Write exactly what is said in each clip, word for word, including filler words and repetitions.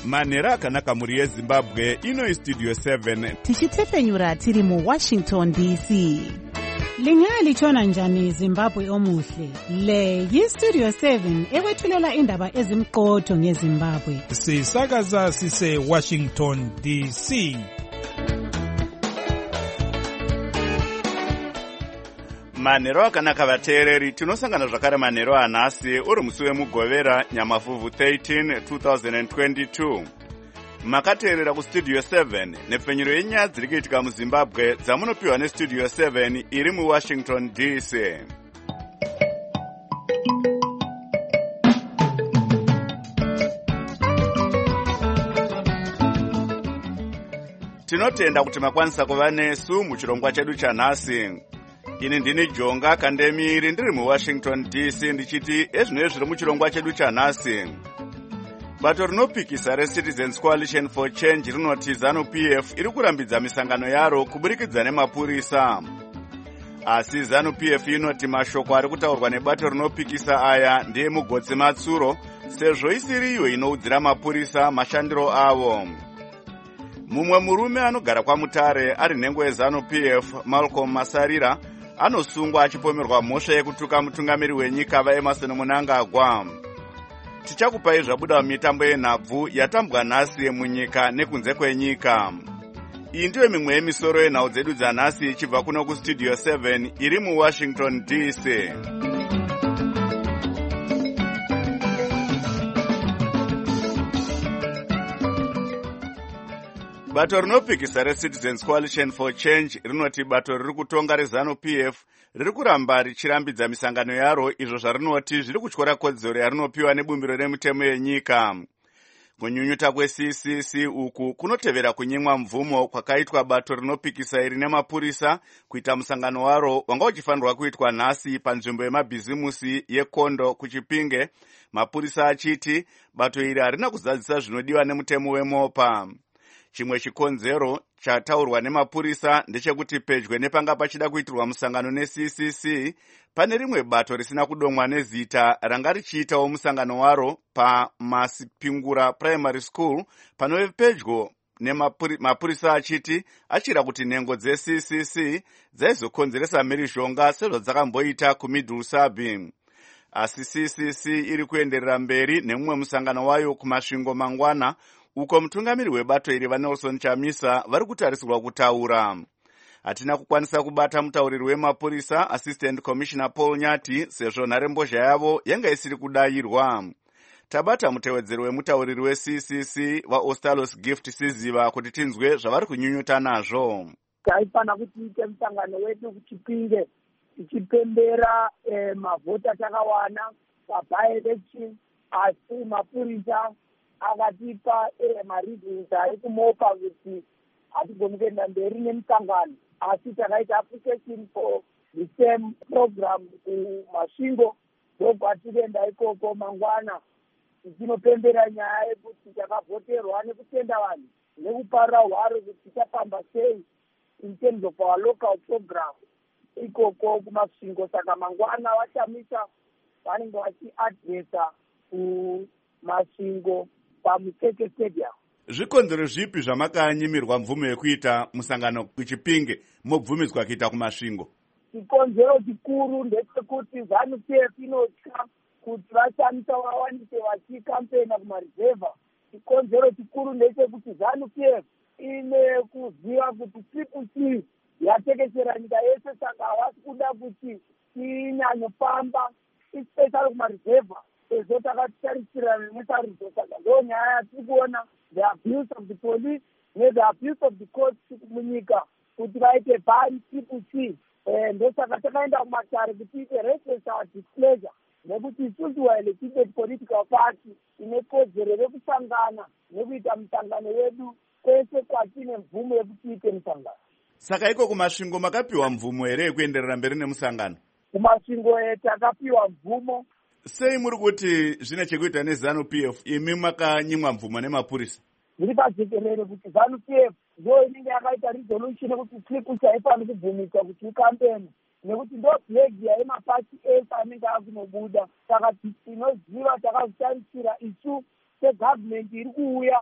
manhero akanaka mhuri yezimbabwe. Ino istudio seven tichitefenyura tiri muwashington D C. Lingalitshona njani Zimbabwe omuhle? Le yistudio seven ekwethulela indaba ezimqotho ngeZimbabwe. Sisakaza sise Washington D C. manhero akanaka vateereri, tinosangana zvakare manhero anhasi uri musi wemugovera nyamafuvhu thirteen two thousand twenty-two. Makateerera kustudio seven nepfenyuro yenyaya dziri kuitika muzimbabwe dzamunopiwa nestudio seven iri muwashington D C. Tinotenda kuti makwanisa kuva nesu muchirongwa chedu chanhasi. Ini ndini Jonga Kandemiri ndiri muwashington D C ndichiti ezvinoi zviri muchirongwa chedu chanhasi. Bato rinopikisa reCitizens Coalition for Change rinoti ZANU-P F iri kurambidza misangano yaro kuburikidza nemapurisa. Asi ZANU-P F inoti mashoko ari kutaurwa nebato rinopikisa aya ndiye mugotsi matsuro, sezvo isiri iyo inoudzira mapurisa mashandiro avo. Mumwe murume anogara kwaMutare ari nhengo yeZANU-P F, Malcolm Masarira, anosungwa achipomerwa mhosva yekutuka mutungamiri wenyika vaEmmerson Mnangagwa. Tichakupai zvabuda mumitambo yenhabvu yatambwa nhasi munyika nekunze kwenyika. Iyi ndiyo mimwe yemisoro yenhau dzedu dzanhasi ichibva kuno kustudio seven iri muwashington D C. Bato rinopikisa reCitizens Coalition for Change rinoti bato riri kutonga reZANU-P F riri kuramba richirambidza misangano yaro izvo zvarinoti zviri kutyora kodzero yarinopiwa nebumbiro remutemo yenyika. Kunyunyuta kweC C C uku kunotevera kunyimwa mvumo kwakaitwa bato rinopikisa iri nemapurisa kuita musangano waro wanga uchifanirwa kuitwa nhasi panzvimbo yemabhizimusi yeKondo kuChipinge, mapurisa achiti bato iri harina kuzadzisa zvinodiwa nemutemo weMopa. Chimwe chikonzero chataurwa nemapurisa ndechekuti pedyo nepanga pachida kuitirwa musangano neC C C pane rimwe bato risina kudomwa nezita ranga richiitawo musangano waro paMasipingura Primary School panove pedyo nemapurisa achiti achira kuti nhengo dzeC C C dzaizokonzeresa mhirizhonga sezvo dzakamboita kuMiddle Sabi. Asi C C C iri kuenderera mberi nemumwe musangano wayo kumasvingo mangwana uko mutungamiri webato iri vaNelson Chamisa vari kutarisirwa kutaura. Hatina kukwanisa kubata mutauriri wemapurisa Assistant Commissioner Paul Nyati sezvo nharembozha yavo yanga isiri kudayirwa. Tabata mutevedzeri wemutauriri weC C C vaOstalos Gift Siziva kuti tinzwe zvavari kunyunyuta nazvo. Taifana kuti ite musangano wedu kuChipinge tichipembera eh, mavhota takawana pa-by election, asi mapurisa akatipa eh, mareasons ari kuMopa kuti hatigoni kuenda mberi nemusangano, asi takaita application for the same program kuMasvingo ndokwatirenda ikoko mangwana tichinopembera nyaya yekuti takavhoterwa nekutenda vanhu nekuparira hwaro kuti tichafamba sei in terms of our local program ikoko kuMasvingo. Saka mangwana vachamisa vanenge vachiadresa kuMasvingo paMuteke Stadium. Zvikonzero zvipi zvamakanyimirwa mvumo yekuita musangano kuChipinge mobvumidzwa kuita kuMasvingo? Chikonzero chikuru ndechekuti ZANU-P F inotya kuti vashamisa vawanise vachikampena kumarizevha. Chikonzero chikuru ndechekuti ZANU-P F ine kuziva kuti Triple C yatekeshera nyika yese, saka havasi kuda kuti inyanyopamba especially kumarizevha sezvo takatarisirana nesarudzo. Saka ndo nyaya yatiri kuona the abuse of the police ne-the abuse of the courts munyika kuti vaite bani Triple C. Ndosaka takaenda kumatare kuti ite resist our displeasure nekuti isusu wa-elected political party ine kodzero rekusangana nekuita musangano wedu kwese kwatine mvumo yekuti ite musangano. Saka iko kuMasvingo makapiwa mvumo here yekuenderera mberi nemusangano? kuMasvingo takapiwa mvumo. Sei muri kuti zvine chekuita neZANU-P F imi makanyimwa mvumo nemapurisa? Zviri pajekerere kuti ZANU-P F ndo inenge yakaita resolution yekuti Triple C haifani kubvumiswa kuti ikampeni nekuti ndo flag yemapati ese anenge akunobuda. Saka tinoziva takazvitarisira isu segovernment iri kuuya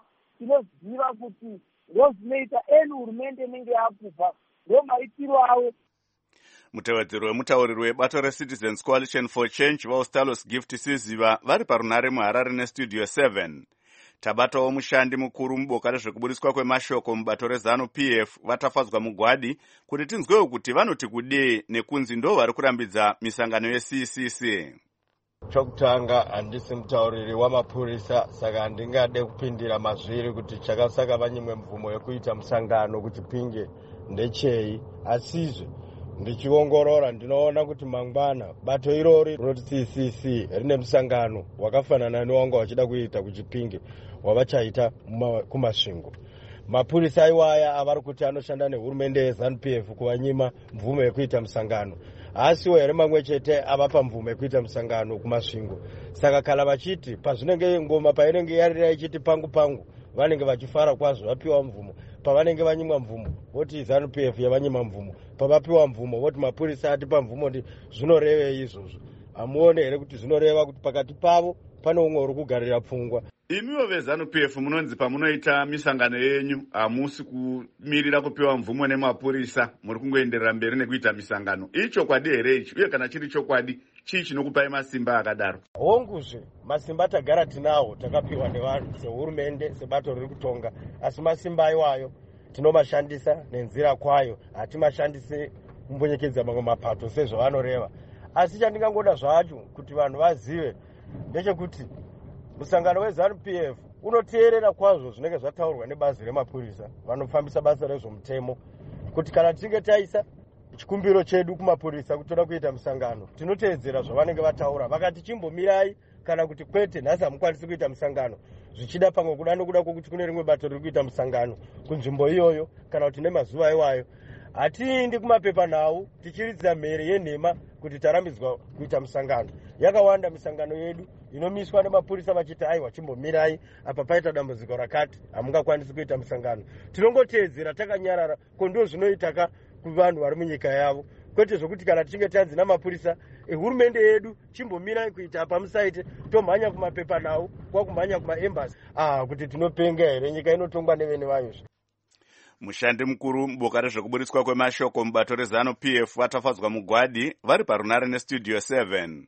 tinoziva kuti ndo zvinoita eni hurumende inenge yakubva ndo maitiro avo. Mutevedzeri wemutauriri webato reCitizens Coalition for Change vaUstalos Gift Siziva vari parunare muHarare neStudio seven. Tabatawo mushandi mukuru muboka rezvekubudiswa kwemashoko mubato reZANU-P F vatafadzwa mugwadi kuti tinzwewo kuti vanoti kudii nekunzi ndo vari kurambidza misangano yeC C C. Chokutanga handisi mutauriri wamapurisa saka handingade kupindira mazviri kuti chakasaka vanyimwe mvumo yekuita musangano kuti pinge ndechei, asizve ndichiongorora ndinoona kuti mangwana bato irori rinoti C C C rine musangano wakafanana newanga wachida kuita kuchipinge wavachaita kumasvingo. Mapurisa iwaya avari kuti anoshanda nehurumende yeZANU-P F kuvanyima mvumo yekuita musangano, asiwo here mamwe chete avapa mvumo yekuita musangano kumasvingo. Saka kana vachiti pazvinenge ngoma painenge yarira ichiti pangu pangu vanenge vachifara kwazvo vapiwa mvumo, pavanenge vanyimwa mvumo voti ZANU-P F yavanyima mvumo, pavapiwa mvumo voti mapurisa atipa mvumo ndi zvinoreve izvozvo. Hamuone here kuti zvinoreva kuti pakati pavo pane umwe uri kugarira pfungwa. Imiwo veZANU-P F munonzi pamunoita misangano yenyu hamusi kumirira kupiwa mvumo nemapurisa, muri kungoenderera mberi nekuita misangano. Ichokwadi here ichi, uye kana chiri chokwadi chii chinokupai masimba akadaro? Honguzve masimba tagara tinawo takapiwa nevanhu sehurumende sebato riri kutonga, asi masimba iwayo tinomashandisa nenzira kwayo, hatimashandise kumbonyekedza mamwe mapato sezvavanoreva. Asi chandingangoda zvacho kuti vanhu vazive ndechekuti musangano weZANU-P F unoteerera kwazvo zvinenge zvataurwa nebazi remapurisa vanofambisa basa rezvomutemo, kuti kana tinge taisa chikumbiro chedu kumapurisa kuti toda kuita musangano tinoteedzera zvavanenge vataura. Vakati chimbomirai kana kuti kwete nhasi hamukwanisi kuita musangano, zvichida pamwe kuda nokuda kwokuti kune rimwe bato riri kuita musangano kunzvimbo iyoyo kana kuti nemazuva iwayo, hatiindi kumapepanhau tichiridza mhere yenhema kuti tarambidzwa kuita musangano. Yakawanda misangano yedu inomiswa nemapurisa vachiti aiwa chimbomirai apa paita dambudziko rakati hamungakwanisi kuita musangano. Tinongoteedzera takanyarara kondo zvinoitaka kuvanhu vari munyika yavo, kwete zvokuti kana tichinge tanzi namapurisa ehurumende yedu chimbomirai kuita apa musaite tomhanya kumapepanhau kwakumhanya kumaembasi. Ah, kuti tinopenga here, nyika inotongwa nevene vayo. Mushandi mukuru muboka rezvekubudiswa kwemashoko mubato reZANU-P F vatafadzwa mugwadi vari parunare neStudio seven.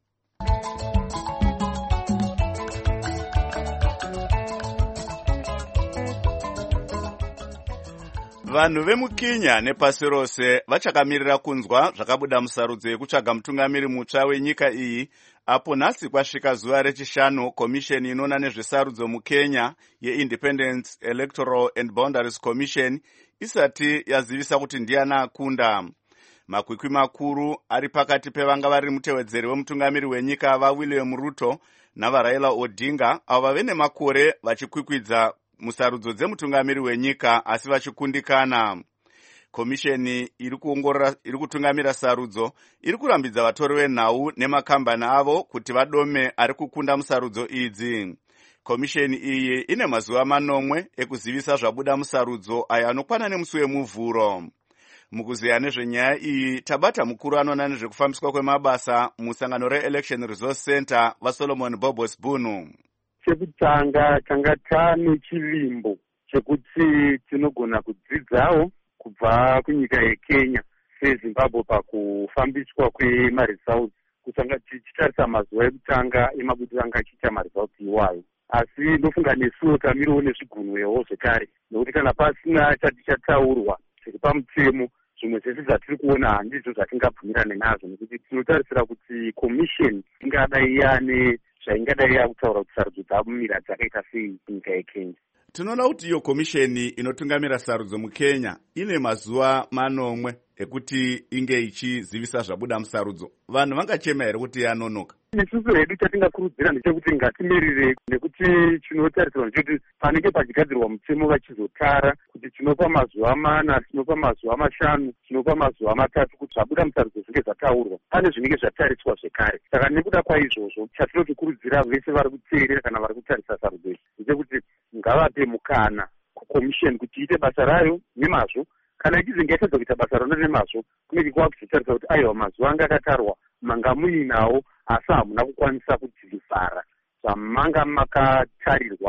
Vanhu vemuKenya nepasi rose vachakamirira kunzwa zvakabuda musarudzo yekutsvaga mutungamiri mutsva wenyika iyi, apo nhasi kwasvika zuva rechishanu komisheni inoona nezvesarudzo muKenya yeIndependence Electoral and Boundaries Commission isati yazivisa kuti ndiani akunda. Makwikwi makuru ari pakati pevanga vari mutevedzeri wemutungamiri wenyika vaWilliam Ruto navaRaila Odinga, avo vave nemakore vachikwikwidza musarudzo dzemutungamiri wenyika asi vachikundikana. Komisheni iri kuongorora iri kutungamira sarudzo iri kurambidza vatori venhau nemakambani avo kuti vadome ari kukunda musarudzo idzi. Komisheni iyi ine mazuva manomwe ekuzivisa zvabuda musarudzo aya anokwana nemusi wemuvhuro. Mukuziya nezvenyaya iyi tabata mukuru anoona nezvekufambiswa kwemabasa musangano reElection Resource Center vaSolomon Bobos Bunu. Chekutanga tanga tane chivimbo chekuti tinogona kudzidzawo kubva kunyika yeKenya seZimbabwe pakufambiswa kwemaresults, kutanga tichitarisa mazuva ekutanga emabudiriro anga achiita maresults iwayo. Asi ndofunga nesuwo tamiriwo nezvigunwewo zvekare, nokuti kana pasina chatichataurwa zviri pamutemo zvimwe zvese zvatiri kuona handizvo zvatingabvumirane nazvo, nekuti tinotarisira kuti commission ingadai yane zvaingadai yakutaura kuti sarudzo dzamira dzakaita sei nyika yeKenya. Tinoona kuti iyo komisheni inotungamira sarudzo muKenya ine mazuva manomwe ekuti inge ichizivisa zvabuda musarudzo. Vanhu vangachema here kuti yanonoka? Isusu hedu chatingakurudzira ndechekuti ngatimirire, nekuti chinotarisirwa ndechekuti panenge pachigadzirwa mutemo vachizotara kuti tinopa mazuva mana, tinopa mazuva mashanu, tinopa mazuva matatu kuti zvabuda musarudzo zvinge zvataurwa. Pane zvinenge zvatariswa zvekare. Saka nekuda kwaizvozvo chatinotikurudzira vese vari kuteerera kana vari kutarisa sarudzo iyi ndechekuti ngavape mukana kukomisheni kuti iite basa rayo nemazvo. Kana ichizinge yatadza kuita basa rona nemazvo, kunenge kwava kuzotarisa kuti aiwa mazuva anga akatarwa manga muinawo asi hamuna kukwanisa kudzivhara zvamanga makatarirwa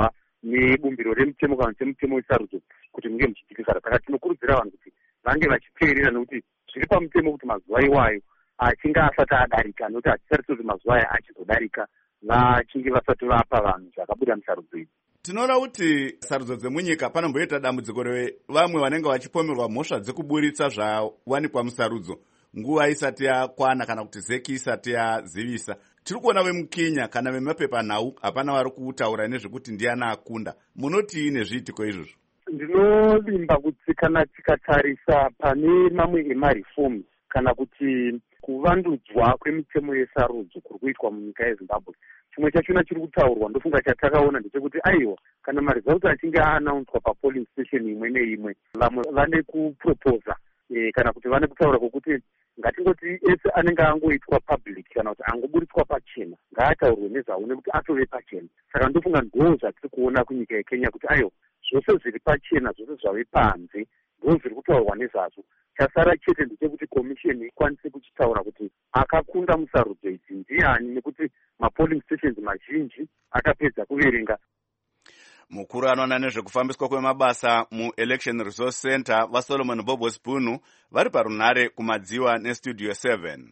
nebumbiro remutemo kana semutemo wesarudzo kuti munge muchityikisara. Saka tinokurudzira vanhu kuti vange vachiteerera, nekuti zviri pamutemo kuti mazuva iwayo achinge asati adarika, nokuti hatisaritse kuti mazuva aya achizodarika vachinge vasati vapa vanhu zvakabuda musarudzo idzi. Tinoona kuti sarudzo dzemunyika panomboita dambudziko revamwe vanenge vachipomerwa mhosva dzekuburitsa zvawanikwa musarudzo nguva isati yakwana kana kuti zeki isati yazivisa. Tiri kuona vemukinya kana vemapepanhau hapana vari kutaura nezvekuti ndiana akunda. Munoti nezviitiko izvozvo? Ndinovimba kuti kana tikatarisa pane mamwe emareforms kana kuti kuvandudzwa kwemitemo yesarudzo kuri kuitwa munyika yeZimbabwe, chimwe chachona chiri kutaurwa ndofunga chatakaona ndechekuti aiwa, kana maresults achinge aanaunswa papolling station imwe neimwe, vamwe vane kuproposa e, kana kuti vane kutaura kwokuti ngatingoti ese anenge angoitwa public kana kuti angoburitswa pachena ngaataurwe nezvawo nekuti atove pachena. Saka ndofunga ndo zvatiri kuona kunyika yeKenya kuti ayo zvose zviri pachena, zvose zvave panze ndo zviri kutaurwa nezvazvo. Chasara chete ndechekuti komisheni ikwanise kuchitaura kuti akakunda musarudzo idzi ndiani, nekuti mapolling stations mazhinji akapedza kuverenga. Mukuru anoona nezvekufambiswa kwemabasa muElection Resource Center vaSolomon Bobo Spunu vari parunhare kumadziwa nestudio seven.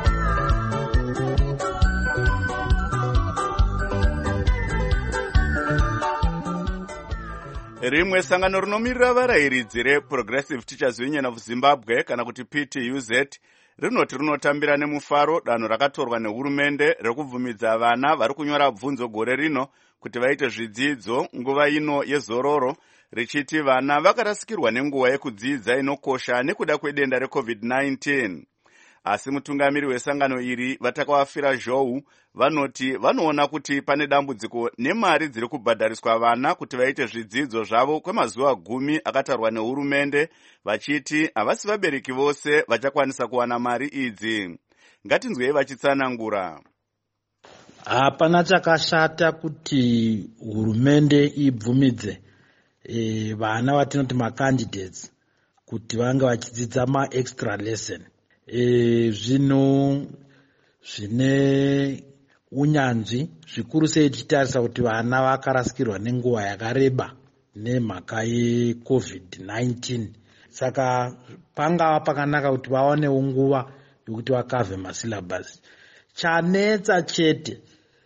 Rimwe sangano rinomirira varayiridzi reProgressive Teachers Union of Zimbabwe kana kuti P T U Z rinoti rinotambira nemufaro danho rakatorwa nehurumende rekubvumidza vana vari kunyora bvunzo gore rino kuti vaite zvidzidzo nguva ino yezororo, richiti vana vakarasikirwa nenguva yekudzidza inokosha nekuda kwedenda reCovid nineteen. Asi mutungamiri wesangano iri vatakawafira Zhou vanoti vanoona kuti pane dambudziko nemari dziri kubhadhariswa vana kuti vaite zvidzidzo zvavo kwemazuva gumi akatarwa nehurumende, vachiti havasi vabereki vose vachakwanisa kuwana mari idzi. Ngatinzwei vachitsanangura. Hapana chakashata kuti hurumende ibvumidze e, vana vatinoti macandidates kuti vange vachidzidza ma-extra lesson. E, zvino zvine unyanzvi zvikuru sei tichitarisa kuti vana vakarasikirwa nenguva yakareba nemhaka yeCovid nineteen. Saka pangava pakanaka kuti vawanewo nguva yokuti vakavhe masyllabus. Chanetsa chete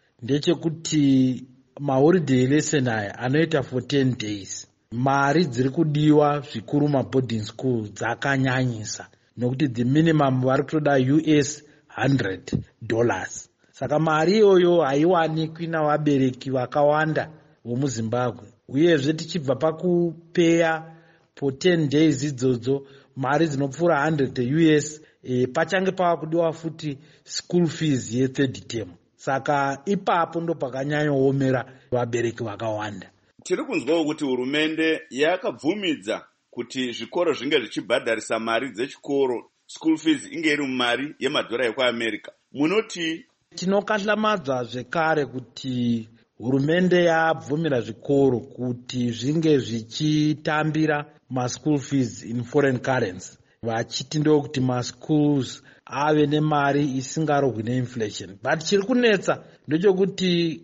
ndechekuti maholiday lesson aya anoita for ten days. Mari dziri kudiwa zvikuru maboarding school dzakanyanyisa, nokuti the minimum vari kutoda U S one hundred dollars. Saka mari iyoyo haiwanikwi navabereki vakawanda vomuZimbabwe. Uyezve tichibva pakupeya for ten days idzodzo mari dzinopfuura one hundred U S, e, pachange pava kudiwa futi school fees ye-third term. Saka ipapo ndo pakanyanyoomera vabereki vakawanda. Tiri kunzwawo kuti hurumende yakabvumidza kuti zvikoro zvinge zvichibhadharisa mari dzechikoro, school fees inge iri mumari yemadhora ekuAmerica. Munoti? Tinokahlamadzwa zvekare kuti hurumende yabvumira zvikoro kuti zvinge zvichitambira ma-school fees in foreign currency, vachiti ndokuti ma-schools ave nemari isingarohwi neinflation. But chiri kunetsa ndechekuti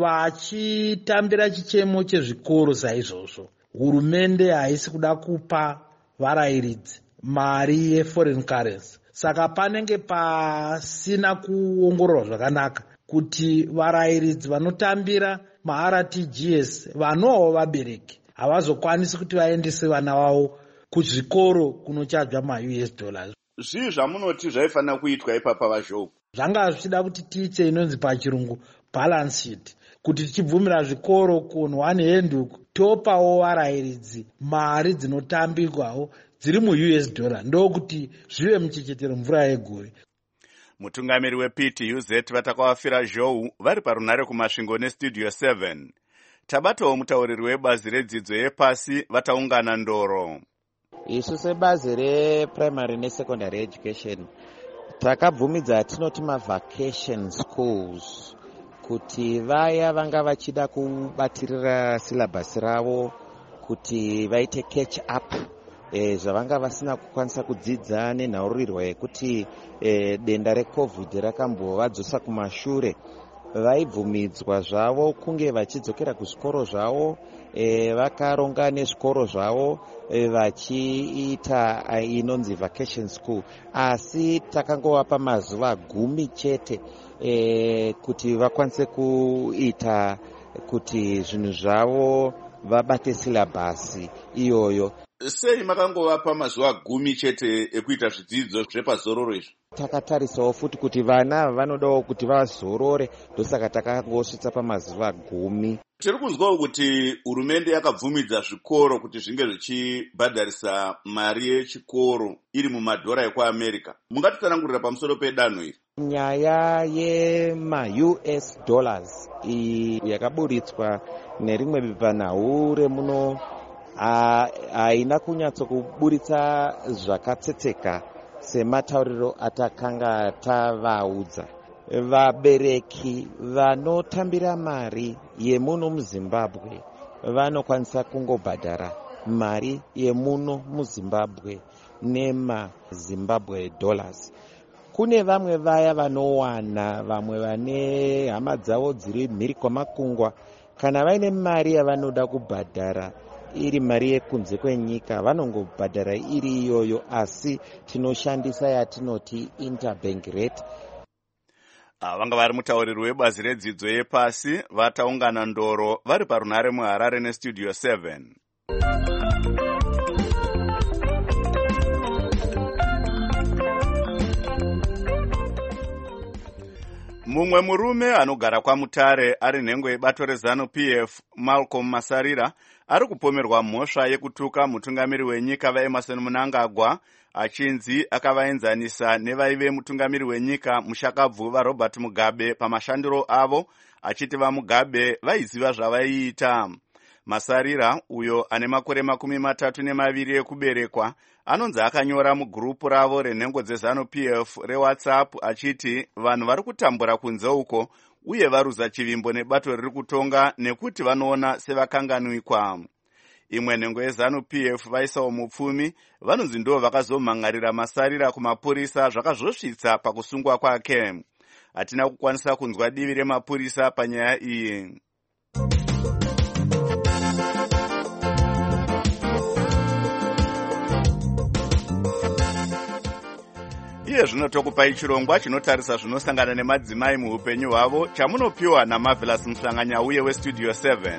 vachitambira chichemo chezvikoro saizvozvo, hurumende haisi kuda kupa varayiridzi mari yeforeign currency. Saka panenge pasina kuongororwa zvakanaka kuti varayiridzi vanotambira ma-R T G S vanovawo vabereki havazokwanisi kuti vaendese vana vavo kuzvikoro kunochadzwa ma-U S dollars. Zvii zvamunoti zvaifanira kuitwa ipapa vaZhou? Zvanga zvichida kuti tiite inonzi pachirungu balance sheet, kuti tichibvumira zvikoro kuno one hand topawo varayiridzi mari dzinotambirwawo dziri mu-U S dollar, ndokuti zvive muchechetero mvura yegore. Mutungamiri weP T U Z vatakawafira Zhou vari parunhare kumasvingo nestudio seven. Tabatawo mutauriri webazi redzidzo yepasi vataungana Ndoro. Isu sebazi reprimary nesecondary education takabvumidza atinoti mavacation schools kuti vaya vanga vachida kubatirira syllabus ravo kuti vaite catch up e, zvavanga vasina kukwanisa kudzidza nenhaurirwa yekuti e, denda reCovid rakambovadzosa kumashure. vaibvumidzwa zvavo kunge vachidzokera kuzvikoro zvavo, e, vakaronga nezvikoro zvavo e, vachiita inonzi vacation school, asi takangovapa mazuva gumi chete e, kuti vakwanise kuita kuti zvinhu zvavo vabate silabhasi iyoyo. Sei makangovapa mazuva gumi chete ekuita zvidzidzo zvepazororo izvi? Takatarisawo futi kuti vana vanodawo kuti vazorore, ndosaka takangosvitsa pamazuva gumi. Tiri kunzwawo kuti hurumende yakabvumidza zvikoro kuti zvinge zvichibhadharisa mari yechikoro iri mumadhora ekuAmerica. Mungatitsanangurira pamusoro pedanho iri? Nyaya yema-U S dollars iyi yakaburitswa nerimwe bepanhau remuno haina kunyatsokuburitsa zvakatsetseka sematauriro atakanga tavaudza. Vabereki vanotambira mari yemuno muZimbabwe vanokwanisa kungobhadhara mari yemuno muZimbabwe nemaZimbabwe dollars. Kune vamwe vaya vanowana, vamwe vane hama dzavo dziri mhiri kwamakungwa, kana vaine mari yavanoda kubhadhara iri mari yekunze kwenyika vanongobhadhara iri iyoyo, asi tinoshandisa yatinoti interbank rate. Vanga vari mutauriri webazi redzidzo yepasi vataungana ndoro vari parunhare muHarare nestudio seven. Mumwe murume anogara kwaMutare ari nhengo yebato reZanu P F, Malcolm Masarira, ari kupomerwa mhosva yekutuka mutungamiri wenyika vaEmmerson Mnangagwa achinzi akavaenzanisa nevaive mutungamiri wenyika Mushakabvu vaRobert Mugabe pamashandiro avo, achiti vaMugabe vaiziva zvavaiita. Masarira, uyo ane makore makumi matatu nemaviri ekuberekwa, anonzi akanyora mugurupu ravo renhengo dzeZanu P F reWhatsApp achiti vanhu vari kutambura kunze uko uye varuza chivimbo nebato riri kutonga nekuti vanoona sevakanganwikwa. Imwe nhengo yeZanu P F vaisawo mupfumi vanonzi ndo vakazomhangarira Masarira kumapurisa zvakazosvitsa pakusungwa kwake. Hatina kukwanisa kunzwa divi remapurisa panyaya iyi. Iye zvino tokupai chirongwa chinotarisa zvinosangana nemadzimai muupenyu hwavo chamunopiwa naMarvelous Mhlanganyauye westudio seven.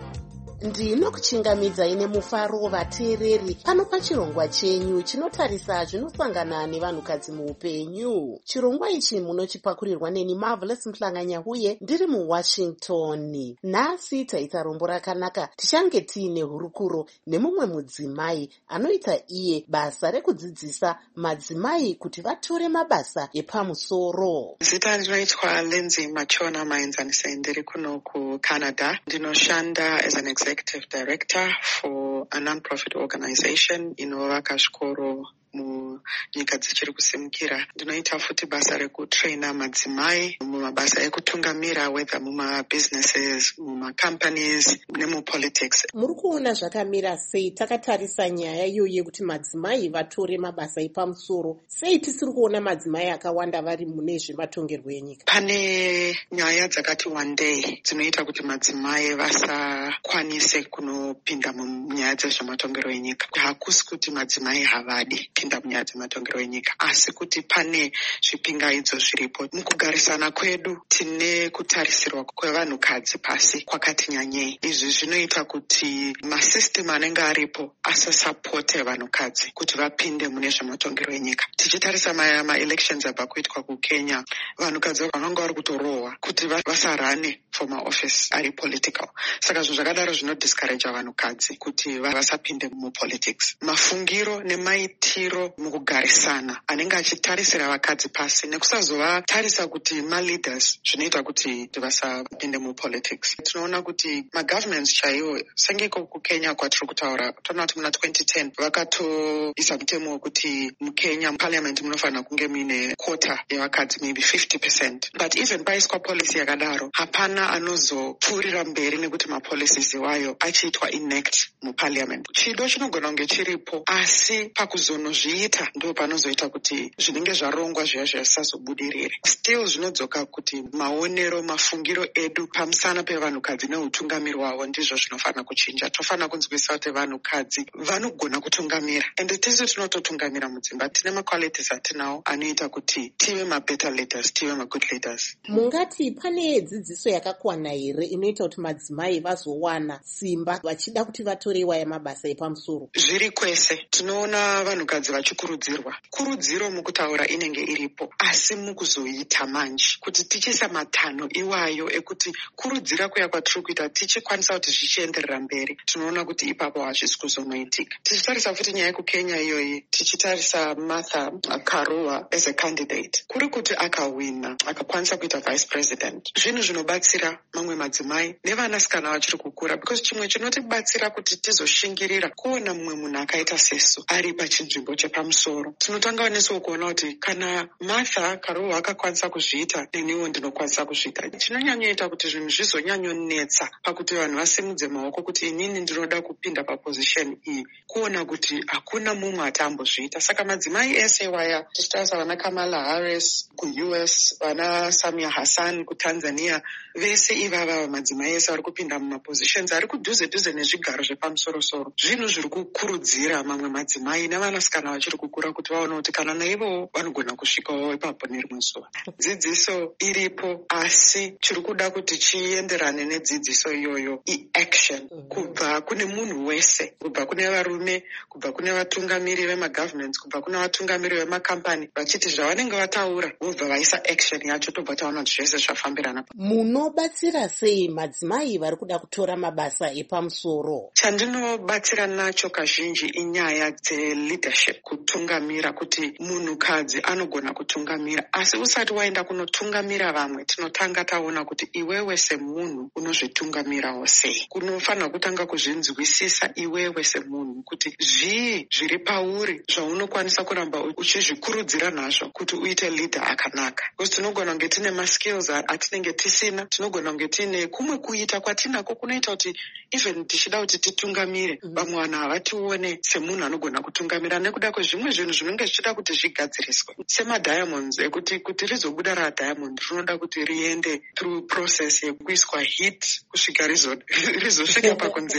Ndinokuchingamidzai nemufaro vateereri pano pachirongwa chenyu chinotarisa zvinosangana nevanhukadzi muupenyu. Chirongwa ichi munochipakurirwa neni Marvelous Mhlanganyauye ndiri muWashington. Nhasi taita rombo rakanaka, tichange tiine hurukuro nemumwe mudzimai anoita iye basa rekudzidzisa madzimai kuti vatore mabasa epamusoro. Zita rinoitwa Lindsay Machona Maenzanise, ndiri kuno kuCanada. Ndinoshanda as an executive director for a non-profit organization inovaka zvikoro munyika dzichiri kusimukira. Ndinoita futi basa rekutraina madzimai mumabasa ekutungamira, whether mumabusinesses, mumacompanies nemupolitics. Muri kuona zvakamira sei takatarisa nyaya iyo yekuti madzimai vatore mabasa epamusoro? Sei tisiri kuona madzimai akawanda vari mune zvematongerwo enyika? Pane nyaya dzakati wandei dzinoita kuti madzimai vasakwanise kunopinda munyaya dzezvematongerwo enyika. Hakusi kuti madzimai havadi kupinda munyaya dzematongerwo enyika, asi kuti pane zvipingaidzo zviripo. Mukugarisana kwedu tine kutarisirwa kwevanhukadzi pasi kwakati nyanyei. Izvi zvinoita kuti masystem anenge aripo asasapote vanhukadzi kuti vapinde mune zvematongerwo enyika. Tichitarisa ma-elections abva kuitwa kuKenya, vanhukadzi vanenge vari kutorohwa kuti vasarane for maoffice ari political. Saka zvinhu zvakadaro zvinodiscourage vanhukadzi kuti vasapinde mupolitics. Mafungiro nemaitiro mukugarisana anenge achitarisira vakadzi pasi nekusazovatarisa kuti ma-leaders zvinoita kuti vasapinde mupolitics. Tinoona kuti ma-governments chaiwo, sengeko kuKenya kwatiri kutaura, toona kuti muna twenty ten vakatoisa mutemo wekuti muKenya parliament munofanira kunge muine quota yevakadzi, maybe fifty percent. But even paiswa policy yakadaro, hapana anozopfuurira mberi nekuti mapolicies iwayo achiitwa enact muparliament. Chido chinogona kunge chiripo, asi pakuzonozviita ndo panozoita kuti zvinenge zvarongwa zviya zviya zvisazobudirire. Still zvinodzoka kuti maonero mafungiro edu pamusana pevanhukadzi neutungamiri hwavo ndizvo zvinofanira kuchinja. Tofanira kunzwisa kuti vanhukadzi vanogona kutungamira, ende tisu tinototungamira mudzimba. Tine maqualities atinawo anoita kuti tive mabetter leaders, tive magood leaders. Mungati pane dzidziso yakakwana here inoita kuti madzimai vazowana simba vachida kuti vatorewa yamabasa epamusoro? Zviri kwese tinoona vanhukadzi vachikurudzirwa. Kurudziro mukutaura inenge iripo, asi mukuzoita manje kuti tichisa matanho iwayo ekuti kurudzira kuya kwatiri kuita tichikwanisa kuti zvichienderera mberi, tinoona kuti ipapo hazvisi kuzonoitika. Tichitarisa futi nyaya yekukenya iyoyi, tichitarisa Martha Karua as a candidate, kuri kuti akawina akakwanisa kuita vice president, zvinhu zvinobatsira mamwe madzimai nevanasikana vachiri kukura, because chimwe chinotibatsira kuti tizoshingirira kuona mumwe munhu akaita sesu ari pachinzvimbo chepamusoro. Tinotanga nesu kuona kuti kana Martha Karua akakwanisa kuzviita, neniwo ndinokwanisa kuzviita. Chinonyanyoita kuti zvinhu zvizonyanyonetsa pakuti vanhu vasimudze maoko kuti inini ndinoda kupinda paposition iyi, kuona kuti hakuna mumwe atambozviita. Saka madzimai ese waya tichitarisa vana Kamala Harris ku-U S, vana Samia Hassan kuTanzania, vese ivava madzimai ese vari kupinda mumapositions ari kudhuze dhuze nezvigaro zvepamusoro-soro. Zvinhu zviri kukurudzira mamwe madzimai nevanasikana vachiri kukura kuti vaona kuti kana naivo vanogona kusvikawo ipapo nerimwe zuva. Dzidziso iripo, asi chiri kuda kuti chienderane nedzidziso iyoyo i-action kubva kune munhu wese, kubva kune varume, kubva kune vatungamiri vemagovernments, kubva kune vatungamiri vemakambani, vachiti zvavanenge vataura vobva vaisa action yacho, tobva taona kuti zvese zvafambirana. Munobatsira sei madzimai vari kuda kutora mabasa epamusoro? Chandinobatsira nacho kazhinji inyaya dze-leadership, kutungamira, kuti munhukadzi anogona kutungamira, asi usati waenda kunotungamira vamwe, tinotanga taona kuti iwewe semunhu unozvitungamirawo sei. Kunofanira kutanga kuzvinzwisisa iwewe semunhu kuti zvii zviri pauri zvaunokwanisa kuramba uchizvikurudzira nazvo kuti uite leader akanaka. Because tinogona kunge tine maskills atinenge tisina, tinogona kunge tine kumwe kuita kwatinako kunoita kuti even tichida kuti titungamire vamwe vanhu havatione semunhu anogona kutungamira, nekuda kwezvimwe zvinhu zvinenge zvichida kuti zvigadziriswe. Semadiamonds ekuti kuti rizobuda radiamond rinoda kuti riende through process yekuiswa heat kusvika rizosvika pakunzi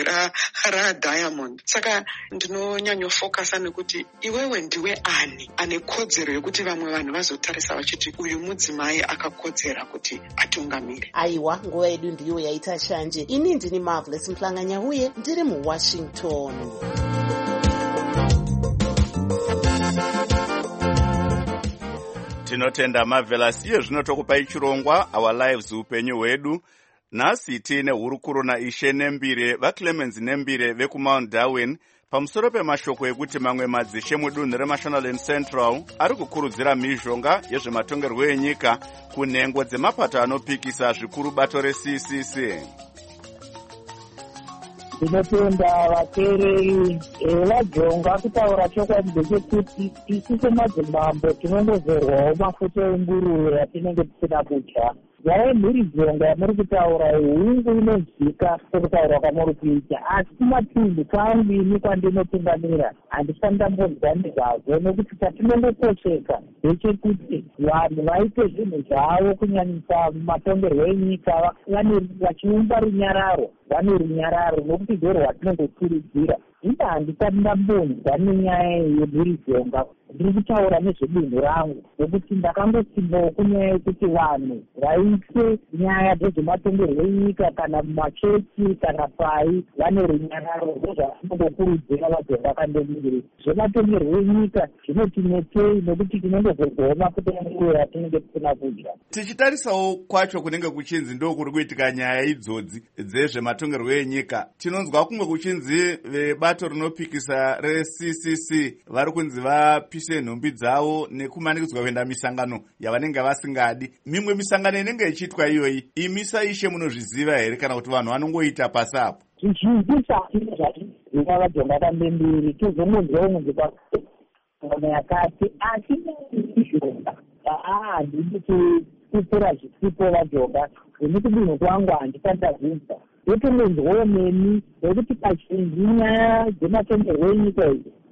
radiamond. Saka ndinonyanyofocusa nekuti iwewe ndiwe ani ane kodzero yekuti vamwe vanhu vazotarisa vachiti uyu mudzimai akakodzera kuti atungamire. Aiwa, nguva yedu ndiyo yaita shanje. Ini ndini Marvelous Mhlanga-Nyahuye, ndiri muWashington. Tinotenda Marvelous. Iye zvino tokupai chirongwa Our Lives, upenyu hwedu. Nhasi tiine hurukuro naIshe Nembire vaClemens Nembire vekuMount Darwin pamusoro pemashoko ekuti mamwe madzishe mudunhu reMashonaland Central ari kukurudzira mhizhonga yezvematongerwo enyika kunhengo dzemapato anopikisa zvikuru bato re-C C C. Tinotenda vateereri vajonga kutaura chokwadi ndechekuti isu semadzimambo tinondozorwawo mafuta enguruve atinenge tisina kudya. Yave mhirizhonga yamuri kutaura ihungu inonzwika sekutaura kwamuri kuita, asi kumatunhu kwangu ini kwandinotungamira handisati ndambonzwa nezvazvo, nekuti chatinongokosheka ndechekuti vanhu vaite zvinhu zvavo kunyanyisa matongerwo enyika vachiumba runyararo, vane runyararo nokuti ndo rwatinongokurudzira. Ita handisati ndambonzwa nenyaya yemhirizhonga, ndiri kutaura nezvedunhu rangu, nokuti ndakangosimbawo kunyaya yekuti vanhu vaise nyaya dzezvematongerwo enyika kana mumachechi kana pai vane runyararo, ndozvatinongokurudzira vajonga kandemiri. Zvematongerwo enyika zvinotinetsei nokuti tinondozorwawo mafuta enguruve atinenge tisina kudya. Tichitarisawo kwacho kunenge kuchinzi ndo kuri kuitika nyaya idzodzi dzezvematongerwo enyika, tinonzwa kumwe kuchinzi vebato rinopikisa re-C C C vari kunzi vapise nhumbi dzavo nekumanikidzwa kuenda misangano yavanenge vasingadi. Mimwe misangano inenge ichiitwa iyoyi, imisa Ishe munozviziva here kana kuti vanhu vanongoita pasi apo? Zvizhinji zvazvinhu zvazviziva vajonga kandembiri, tozongonzwawo munhu pasangano yakati asi izvonga handidi kupera zvisipo vajonga, nemukudunhu kwangu handisandazvinza. Yotongonzwawo neni nekuti kazhinji nyaya dzematongerwo enyika idzi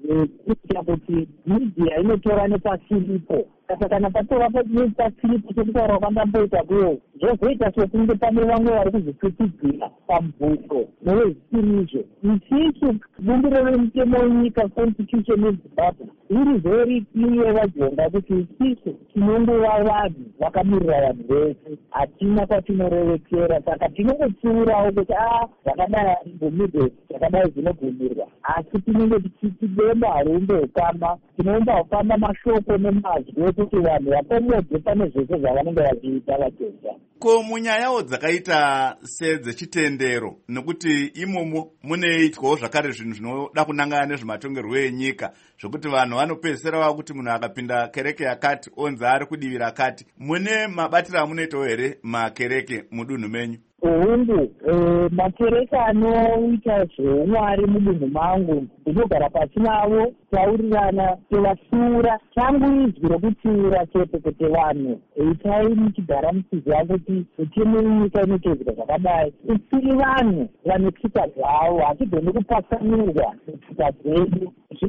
kuitira kuti media inotora nepasiripo. Saka kana patora nepasiripo sekutaura kwandamboita kuyo zvozoita sokunge pane vamwe vari kuzvipitidzira pamubvuko nowezvirizvo. Isisu bumbiro remutemo wenyika constitution yezimbabwe iri very clear vajonga kuti isisu tinongova vanhu vakamirira vanhu vese, hatina kwatinorerekera. Saka tinongopfuurawo kuti a zvakadai hazvibvumirwe, zvakadai zvinobvumirwa, asi tinenge tichidemba harumbe ukama, tinoomba ukama mashoko nemazwi ekuti vanhu vapomodze pane zvese zvavanenge vachiita vajonga. Ko munyayawo dzakaita sedzechitendero, nekuti imomo muneitwawo zvakare zvinhu zvinoda kunangana nezvematongerwo enyika, zvokuti vanhu vanopedzisira vava kuti munhu akapinda kereke yakati onzi ari kudivi rakati. Mune mabatiro amunoitawo here makereke mudunhu menyu? Uhungu, makereke anoita zveumwari mudunhu mangu ndinogara pasi navo, taurirana tovasura. Changu izwi rokutsiura chete kuti vanhu itai muchigara muchiziva kuti mitemo yenyika inotedzwa zvakadai. Tiri vanhu vane tsika dzavo, hatigoni kupatsanurwa netsika dzedu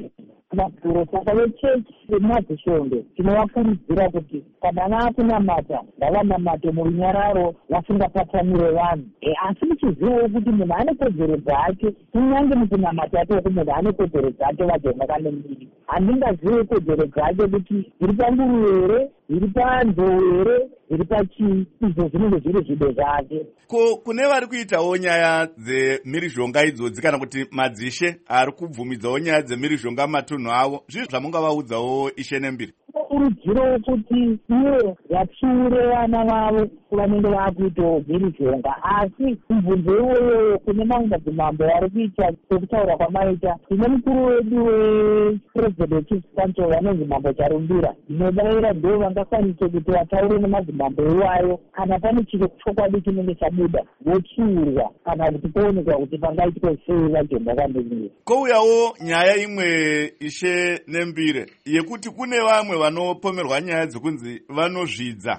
mapuro. Saka vechechi vemazishonge tinovakurudzira kuti kana vakunamata ngavanamate murunyararo vasingapatsanure vanhu. E, asi muchizivawo kuti munhu ane kodzero dzake, kunyange mukunamata atoko munhu ane kodzero dzake vajonga kane miri. Handingazive kodzero dzake kuti zviri panguru here, zviri panzou here, zviri pachii, izvo zvinenge zviri zvido zvake. Ko kune vari kuitawo nyaya dzemhirizhonga idzodzi kana kuti madzishe ari kubvumidzawo nyaya dzemhirizhonga matunhu avo, zvizvo zvamungavaudzawo Ishe Nembiri? Kurudziro kuti ivo vatsiure vana vavo vanenge vakuitawo mhirizhonga, asi mubvunzo iwoyo kune mamwe madzimambo vari kuita sekutaura kwamaita. Tine mukuru wedu wepresident chief council vanonzi Mambo Charumbira, ndinobayira ndo vangakwanise kuti vataure nemadzimambo iwayo kana pane chiro chokwadi chinenge chabuda votsiurwa kana kuti kuonekwa kuti pangaitwe sei vajonga vandemire. Kouyawo nyaya imwe Ishe Nembire yekuti kune vamwe vanopomerwa nyaya dzekunzi vanozvidza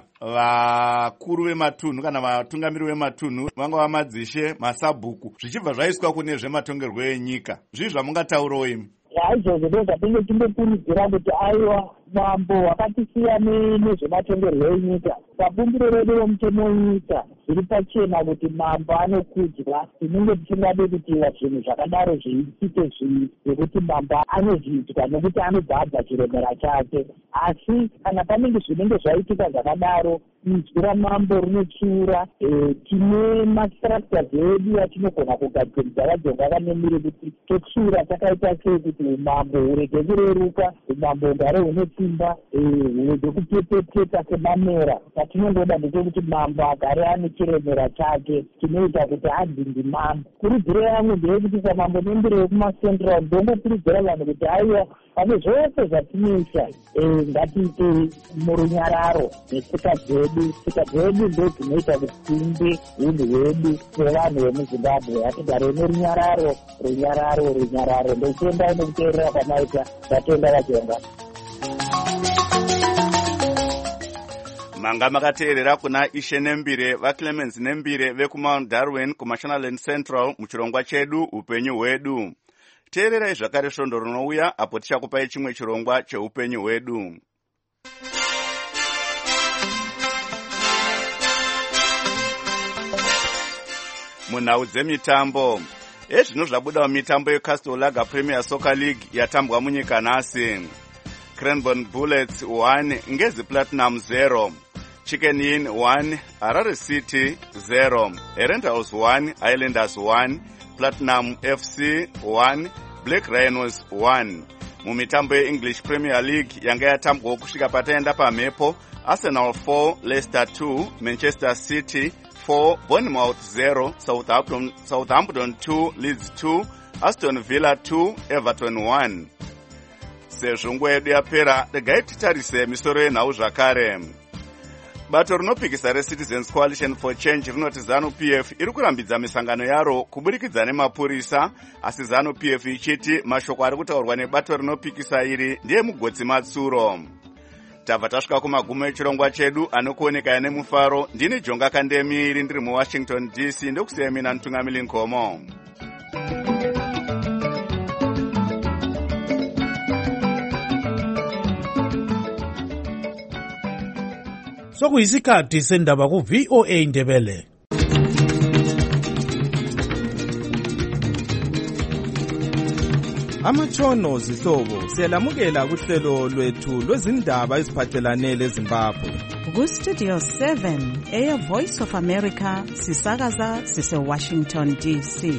vakuru vematunhu kana vatungamiri vematunhu vanga vamadzishe masabhuku zvichibva zvaiswa kune zvematongerwo enyika. Zvizvi zvamungataurawo imi? Izvozvo ndo zvatinge tingokurudzira kuti aiwa mambo wakatisiya nezvematongerwo enyika. Pabumbiro redu romutemo wenyika zviri pachena kuti mambo anokudzwa. Tinenge tisingade kuti zvinhu zvakadaro zviitike zvekuti mambo anozviitwa nokuti anobvadza chiremera chake. Asi kana panenge zvinenge zvaitika zvakadaro, izwi ramambo rinotsiura. Tine mastructures edu atinogona kugadziridza vajonga vanemire kuti totsiura takaita sei kuti umambo hurege kureruka, umambo hugare hune simba, hurege kupepeteka semamera. Patinongoda ndechekuti mambo agare ane chiremera chake chinoita kuti adzindi mambo. Kurudziro yangu ndeyekuti samambo Nembire wekumaCentral ndongokurudzira vanhu kuti aiwa pane zvose zvatinoita ngatiite murunyararo netsika dzedu. Tsika dzedu ndo dzinoita kuti tiimbe unhu hwedu sevanhu vemuZimbabwe. Hatigare nerunyararo, runyararo, runyararo. Ndokuenda nekuteerera kwamaita. Ndatenda vajonga. Manga makateerera kuna Ishe Nembire vaClemens Nembire vekuMount Darwin kuMashonaland Central muchirongwa chedu upenyu hwedu. Teererai zvakare svondo rinouya apo tichakupai chimwe chirongwa cheupenyu hwedu. Munhau dzemitambo, ezvino zvabuda mumitambo yeCastle Lager Premier Soccer League yatambwa munyika nhasi. Cranbourne Bullets one, Ngezi Platinum zero, Chicken Inn one, Harare City zero, Erenthouse one, Islanders one, Platinum F C one, Black Rhinos one. Mumitambo ye-English Premier League yanga yatambwa kusvika pataenda pamhepo, Arsenal four, Leicester two, Manchester City four, Bournemouth zero, Southampton, Southampton two, Leeds two, Aston Villa two, Everton one. Sezvo nguva yedu yapera, regai titarise misoro yenhau zvakare. Bato rinopikisa reCitizens Coalition for Change rinoti ZANU-P F iri kurambidza misangano yaro kuburikidza nemapurisa, asi ZANU-P F ichiti mashoko ari kutaurwa nebato rinopikisa iri ndiye mugotsi matsuro. Tabva tasvika kumagumo echirongwa chedu anokuoneka nemufaro. Ndini Jonga Kandemi iri ndiri muWashington D C ndokusiyemina Ntungamili Nkomo. sokuyisikhathi sendaba ku V O A Ndebele. Amatshono zihlobo siyalamukela kuhlelo lwethu lwezindaba eziphathelane leZimbabwe. Ku Studio seven eya Voice of America sisakaza sise Washington D C.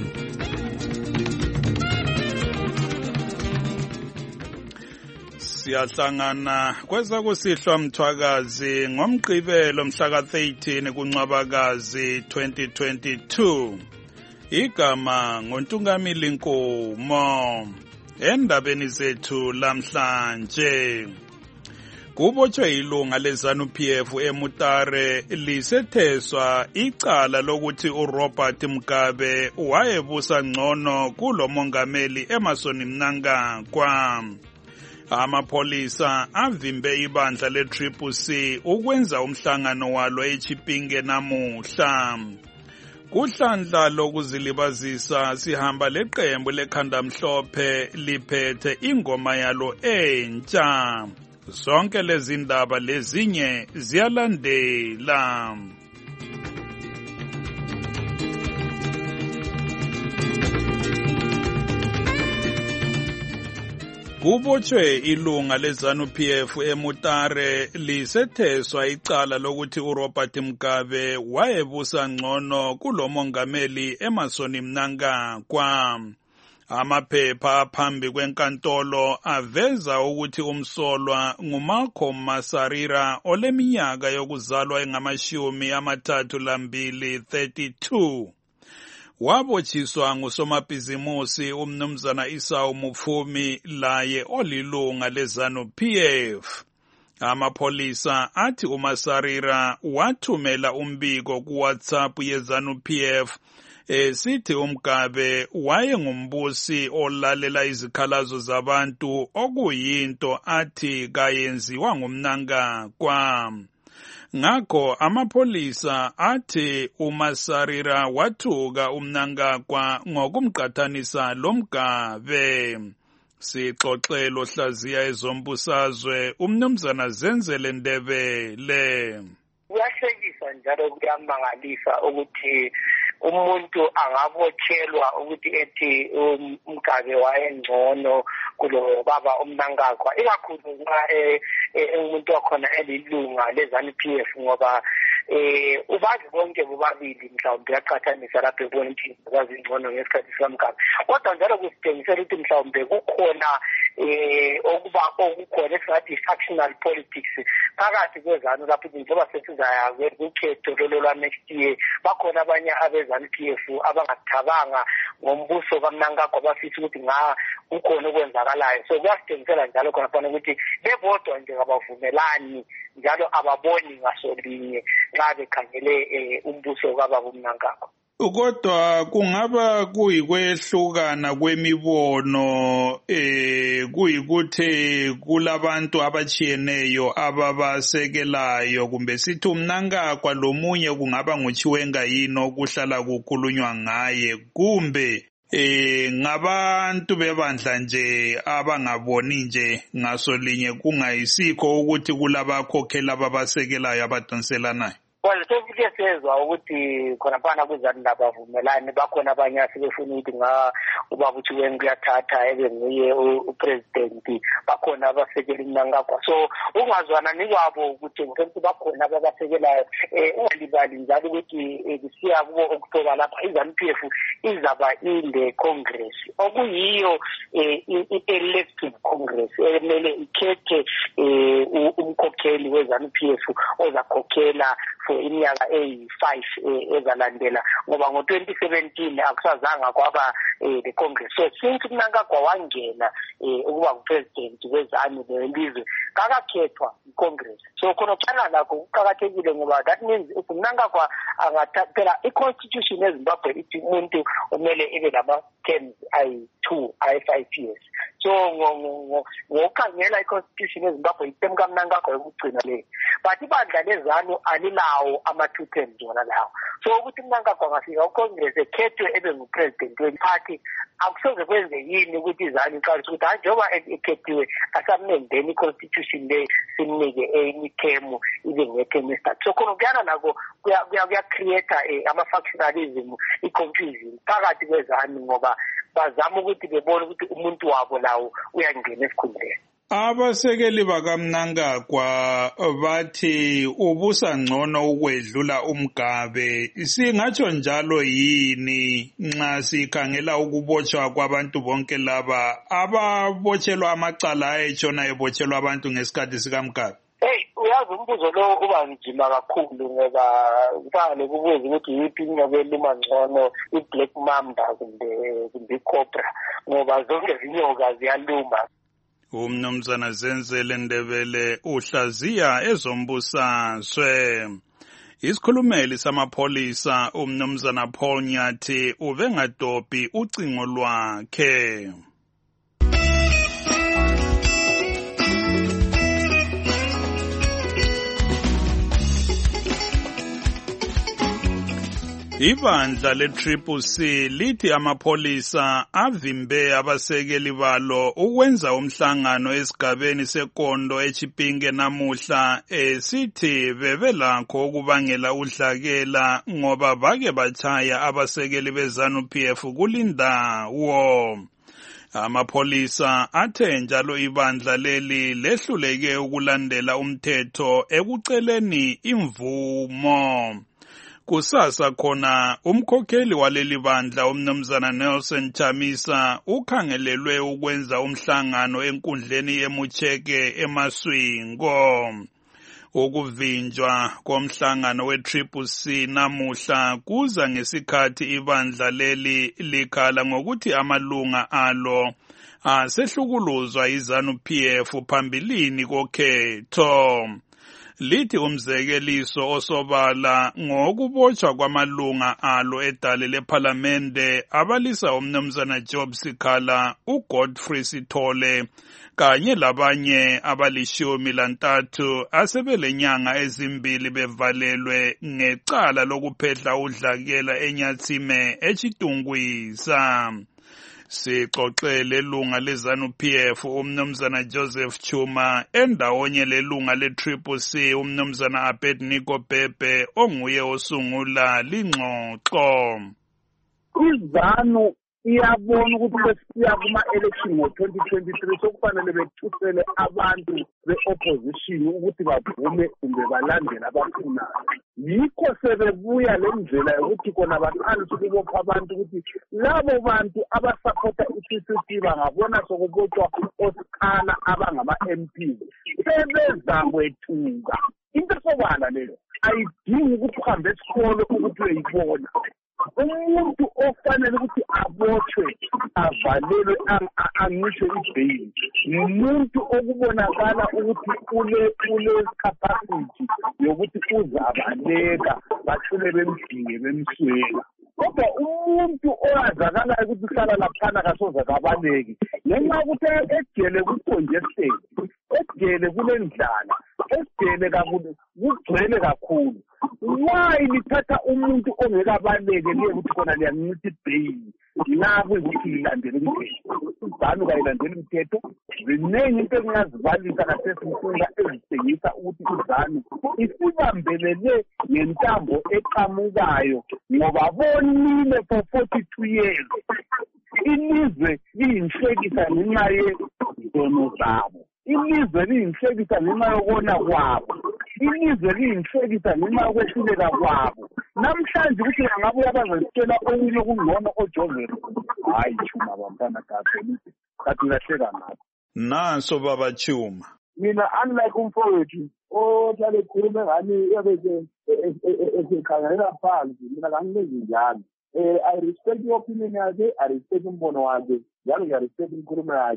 Siyahlangana kweza kusihlwa mthwakazi ngomgqibelo mhla ka thirteen kuNcwabakazi twenty twenty-two. Igama ngoNtungamili Nkomo. Endabeni zethu lamhlanje kubotshwe ilunga leZANU-P F eMutare lisetheswa icala lokuthi uRobert Mugabe wayebusa ngcono kulo mongameli Emmerson Mnangagwa. Amapolisa avimbe ibandla le-Triple C ukwenza umhlangano walo eChipinge namuhla. Kuhlandla lokuzilibazisa sihamba leqembu lekhanda mhlophe liphethe ingoma yalo entsha. Zonke lezi ndaba lezinye ziyalandela. Kubotshwe ilunga leZANU-P F eMutare lisetheswa icala lokuthi uRobert Mugabe wayebusa ngcono kulo mongameli Emmerson Mnangagwa. Amaphepha phambi kwenkantolo aveza ukuthi umsolwa nguMalcolm Masarira oleminyaka yokuzalwa engamashumi amathathu lambili thirty-two. Wabotshiswa ngusomabhizimusi umnumzana Esau Mufumi laye olilunga leZANU-P F. Amapolisa athi uMasarira wathumela umbiko ku WhatsApp yeZANU-P F esithi uMgabe wayengumbusi olalela izikhalazo zabantu okuyinto athi kayenziwa nguMnangagwa. Ngakho amapolisa athi uMasarira wathuka uMnangagwa ngokumqathanisa loMgabe. Sixoxelo hlaziya ezombusazwe umnumzana Zenzele Ndebele. Kuyahlekisa njalo kuyamangalisa ukuthi umuntu angabotshelwa ukuthi ethi uMgabe wayengcono kulo baba uMnangagwa, ikakhulu nxa umuntu wakhona elilunga leZANU-P F, ngoba eh ubazi bonke bobabili mhlawumbe yaqhathanisa lapha ebonke bazi ngcono ngesikhathi sikaMgabe. Kodwa njalo kusitshengisela ukuthi mhlawumbe kukhona eh okuba okukhona esingathi factional politics phakathi kweZANU lapho njengoba sesizaya ukhetho lolwa next year. Bakhona abanye abeZANU-P F abangathabanga ngombuso kaMnangagwa bafisa ukuthi nga ukhona okwenzakalayo. So kuyasitshengisela njalo khona fana ukuthi bebodwa nje abavumelani njalo ababoni ngasolinye nxa bekhangele umbuso kababa uMnangagwa. Kodwa kungaba kuyikwehlukana kwemibono eh kuyikuthi kulabantu abachiyeneyo ababasekelayo, kumbe sithi uMnangagwa lomunye kungaba nguChiwenga yino kuhlala kukhulunywa ngaye, kumbe eh ngabantu bebandla nje abangaboni nje ngasolinye kungayisikho ukuthi kulabakhokhela ababasekelayo abadonselanayo. Well, sekuke sezwa ukuthi khona phana kweZANU labavumelani bakhona abanye asebefuna ukuthi nga ubaba uChiwenga uyathatha ebe nguye upresident, bakhona abasekela uMnangagwa. So ungazwana nikwabo ukuthi ukuthi bakhona ababasekelayo. Eh ungalibali njalo ukuthi kusiya kubo October lapha iZANU-P F izaba inde Congress okuyiyo elective Congress emele ikhethe umkhokheli weZANU-P F ozakhokhela for iminyaka eyi-five ezalandela, ngoba ngo twenty seventeen akusazanga kwaba the Congress. So since uMnangagwa wangena ukuba ngupresident weZANU lelizwe kakakhethwa iCongress. So khona phana lakho kuqakathekile ngoba that means if uMnangagwa angathathela iConstitution eZimbabwe ithi umuntu umele ebe lama terms ayi-two ayi-five years. So ngokukhangela iConstitution eZimbabwe item kaMnangagwa yokugcina le, but ibandla leZANU alilawo lawo ama-two terms wona lawo. So ukuthi Mnangagwa angafika uCongress ekhethwe ebe ngupresident wemphathi akusoze kwenze yini ukuthi izani iqalise ukuthi hayi njengoba ekhethiwe asamendeni i-constitution le simnike enye term ibe nge-term esithathu. So khona kuyana nako kuya-create ama-factionalism, i-confusion phakathi kwezani ngoba bazama ukuthi bebone ukuthi umuntu wabo lawo uyangena esikhundleni. Abasekeli bakaMnangagwa bathi ubusa ngcono ukwedlula uMgabe. Singatsho njalo yini nxa sikhangela ukubotshwa kwabantu bonke laba ababotshelwa amacala ayetshona ebotshelwa abantu ngesikhathi sikaMgabe? Hey, uyazi umbuzo lo uba nzima kakhulu ngoba kufanele kubuze ukuthi yiphi inyoka eluma ngcono, i-Black Mamba kumbe kumbe i-Cobra, ngoba zonke zinyoka ziyaluma. Umnumzana Zenzele Ndebele uhlaziya ezombusazwe. Isikhulumeli samapholisa umnumzana Paul Nyathi ubengadophi ucingo lwakhe. Ibandla le-Triple C lithi amapholisa avimbe abasekeli balo ukwenza umhlangano esigabeni sekondo eChipinge namuhla esithi bebelakho ukubangela udlakela ngoba bake bachaya abasekeli beZANU-P F kulindawo. Amapholisa athe njalo ibandla leli lehluleke ukulandela umthetho ekuceleni imvumo. Kusasa khona umkhokheli waleli bandla umnumzana Nelson Chamisa ukhangelelwe ukwenza umhlangano enkundleni yeMucheke eMaswingo. Ukuvinjwa komhlangano we-Triple C namuhla kuza ngesikhathi ibandla leli likhala ngokuthi amalunga alo asehlukuluzwa iZANU-P F phambilini kokhetho. Lithi umzekeliso osobala ngokubotshwa kwamalunga alo edale lephalamende abalisa umnumzana Job Sikhala, uGodfrey Sithole kanye labanye abalishumi lantathu asebelenyanga ezimbili bevalelwe ngecala lokuphehla udlakela eNyathime eChitungwisa. Sixoxele ilunga leZANU-P F umnumzana Joseph Chuma endawonye lelunga le-Triple C umnumzana Abednego Bhebhe onguye osungula lingxoxo. iZANU iyabona ukuthi besiya kuma-election ngo-twenty twenty-three sokufanele bethusele abantu be-opposition ukuthi bavume kumbe balandele abafunayo. Yikho sebebuya le ndlela yokuthi khona baqalise ukubopha abantu ukuthi labo bantu abasaphotha i-P C C bangabona sokubotshwa osikhala abangama-M P sebezakwethuka. Into esobala leyo ayidingi ukuthi uhambe esikolo ukuthi uyayibona. Umuntu ofanele ukuthi abotshwe avalelwe ancishwe ibheyili umuntu okubonakala ukuthi ule ule capacity yokuthi uzabaleka bathule bemdinge bemswela. Kodwa umuntu owazakalayo ukuthi uhlala laphana kasoze kabaleki ngenxa yokuthi ejele kucongested, ejele kulendlala, ejele kakhulu kugcwele kakhulu. Why lithatha umuntu ongekabaleke liye ukuthi khona liyancitha ibheyili nabo ukuthi lilandele umthetho? iZANU kayilandeli umthetho. Ziningi into engingazibalisa kasesinkundla ezithengisa ukuthi iZANU isibambelele ngentambo eqhamukayo ngoba bonile for forty-two years ilizwe liyinhlekisa ngenxa yezono zabo. Ilizwe liyinhlekisa ngenxa yokona kwabo. Ilizwe liyinhlekisa ngenxa yokwehluleka kwabo. Namhlanje ukuthi bangabuya bazositshela okunye okungcono oJoseph. Hayi Chuma bantwana kahle kathi lahleka ngapha. Nanso baba Chuma. Mina unlike umfowethu ohlale ekhuluma ngani yabese esekhangela phansi mina kangilenzi njalo. Eh, I respect your opinion yakhe, I respect umbono wakhe, njalo ngiya respect inkulumo yakhe.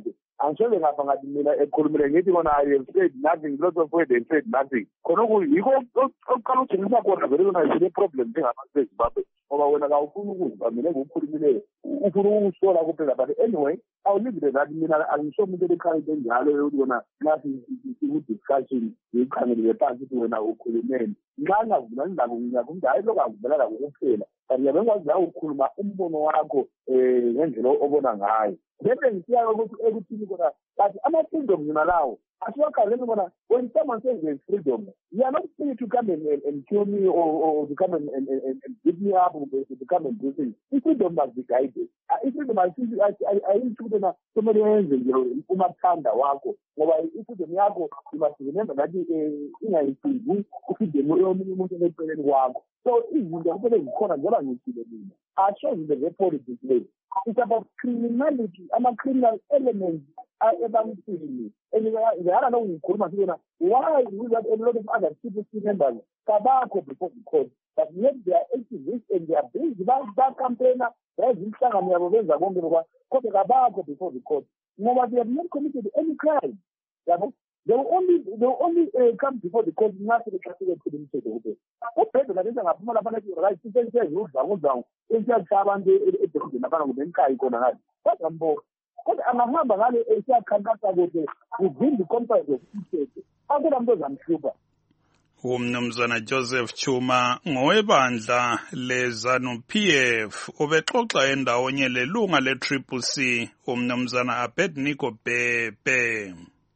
angisoze ngapha ngathi mina ekhulumile ngithi kona I have said nothing, lots of words and said nothing. Khona yiko oqala ukugcinisa kona vele kona sine problem njengabantu beZimbabwe ngoba wena kawufuni ukuzwa mina ngokukhulumileyo ufuna ukusola kuphela, but anyway I'll leave it at that. Mina angisho umuntu ekhaya enjalo yokuthi kona nathi i-discussion yiqhangelele phansi ukuthi wena ukhulumeni nxa ngavula indaba ngiyakuthi hayi lokavulala kokuphela, but ngiyabengwazi la ukhuluma umbono wakho eh ngendlela obona ngayo. Bese ngisiya ukuthi ekuthini kona but ama-freedom yona lawo asiwakhaleni kona when someone says there's freedom, you are not free to come and, and, and kill me or, or to come and, and, and, and beat me up or to come and do things. Freedom must be guided. Freedom ayisho ukuthi na kumele yenze nje umathanda wakho ngoba ifreedom yakho you must remember that ingayisizi ifreedom yomunye umuntu eceleni kwakho. So izinto kumele zikhona njengoba ngithile mina asho nje nge-politics le. It's about criminality, ama-criminal elements ebantwini. And the other know ngikhuluma sibona why we have a lot of other C P C members kabakho before the court, but yet they are activists and they are busy ba-campaigner bayazinhlangano yabo benza konke ngoba kodwa kabakho before the court ngoba they have not committed any crime. Yabo they will only they will only uh, come before the court nxa sebekhathile kuphela umthetho kuphela. Ubhede labenza ngaphuma lapha nathi right sisenzeza udlangu esiyakha abantu edolobheni lapha ngobenkayi khona ngathi kodwa mbo kodwa angahamba ngale esiyakhankasa kuhle kuvimba iconference of umthetho akula muntu ozamhlupha. Umnumzana Joseph Chuma ngowebandla leZANU-P F ubexoxa endawonye lelunga le-Triple C umnumzana Abednego Bhebhe.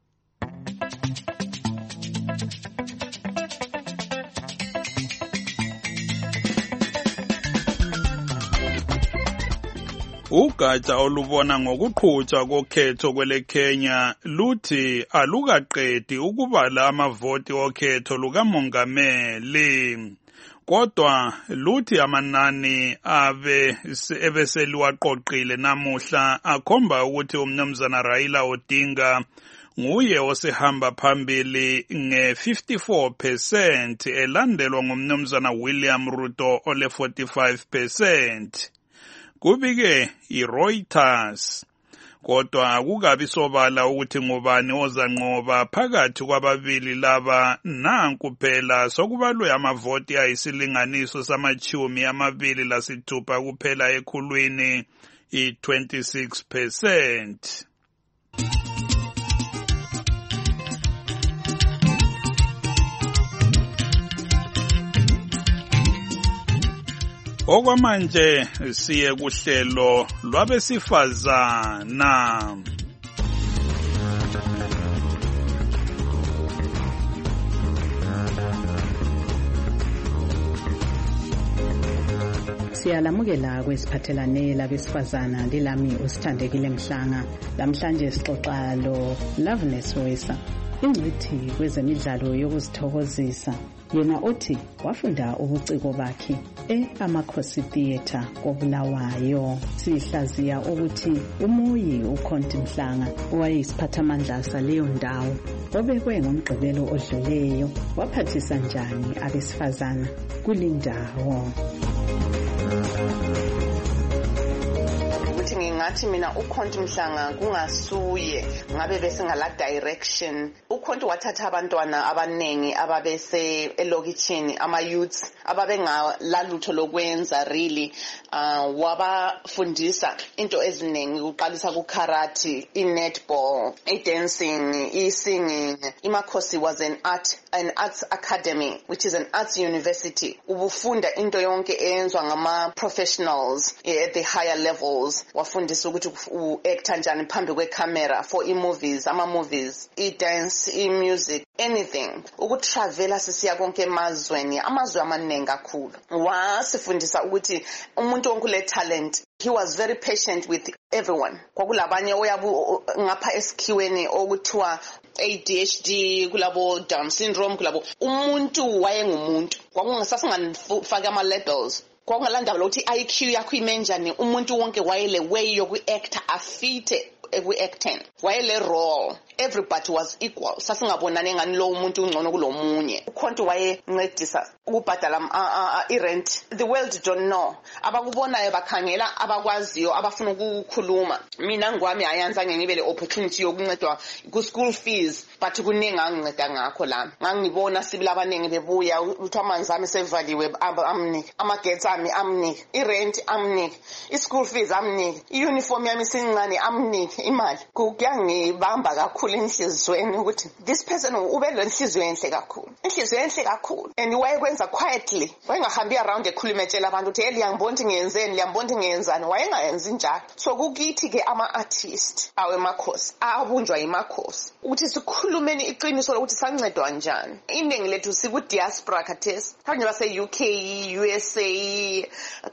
Ugatsha olubona ngokuqhutshwa kokhetho kwele Kenya luthi alukaqedi ukubala amavoti okhetho lukamongameli, kodwa luthi amanani abe ebeseliwaqoqile namuhla akhomba ukuthi umnumzana Raila Odinga nguye osehamba phambili nge fifty-four percent elandelwa ngumnumzana William Ruto ole forty-five percent. Kubike iReuters, kodwa akukabi sobala ukuthi ngubani ozanqoba phakathi kwababili laba. Nanku phela sokubalwe amavoti ayisilinganiso samachumi amabili lasithupha kuphela ekhulwini i-twenty-six percent. Okwamanje siye kuhlelo lwabesifazana. Siyalamukela kwesiphathelane labesifazana lilami usithandekile Mhlanga. Lamhlanje sixoxa lo Loveness Wesa, ingcithi kwezemidlalo yokuzithokozisa. Yena othi wafunda ubuciko bakhe e-Amakhosi Theatre koBulawayo. Sihlaziya ukuthi uMoyi uKhonti Mhlanga owayeyisiphathamandla saleyo ndawo obekwe ngomgqibelo odluleyo waphathisa njani abesifazana kulindawo. Ngingathi mina uKhonti Mhlanga kungasuye ngabe bese ngala direction. uKhonti wathatha abantwana abanengi ababese elokitshini, ama youths ababengalalutho lokwenza really, uh, wabafundisa into eziningi uqalisa ku karate, i netball, i dancing, i singing. iMakhosi was an art an arts academy, which is an arts university. Ubufunda into yonke eyenzwa ngama professionals at the higher levels. Wafundisa ukuthi u-acta njani phambi kwecamera for i-movies, ama-movies, i-dance, i-music, anything. Ukutravela sisiya konke emazweni, amazwe amaningi kakhulu. Wasifundisa ukuthi umuntu wonke le talent. He was very patient with everyone. Kwakulabanye oyabu ngapha esikhiweni okuthiwa A D H D, kulabo Down syndrome, kulabo umuntu wayengumuntu. Kwakungasasingafaka ama labels. Kwakungalandaba lokuthi I Q yakho imenjani, umuntu wonke wayele way yoku actor afite eku acting, wayele role. everybody was equal. Sasingabonani ngani lo umuntu ungcono kulomunye. Ukhonto wayencedisa ukubhadala i-rent. The world don't know. Abakubonayo bakhangela abakwaziyo abafuna ukukhuluma. Mina ngwami ayanzange ngibe le opportunity yokuncedwa ku school fees, but kuningi anginceda ngakho la. Ngangibona sibila abaningi bebuya uthi amanzi ami sevaliwe amnike, amagetsi ami amnike, i-rent amnike, i-school fees amnike, i-uniform yami sincane amnike imali. Kuyangibamba kakhulu enhlizweni ukuthi this person ube lenhliziyo enhle kakhulu. Inhliziyo enhle kakhulu. And wayekwenza quietly. Wayengahambi around ekhuluma etshela abantu ukuthi hey liyangibona ukuthi ngiyenzeni, liyambona ukuthi ngiyenzani. Wayengayenzi njalo. So kukithi ke ama artist awe makhosi abunjwa yimakhosi ukuthi sikhulumeni iqiniso lokuthi sancedwa njani. Iningi lethu siku diaspora khathesi. Kanje base U K, U S A,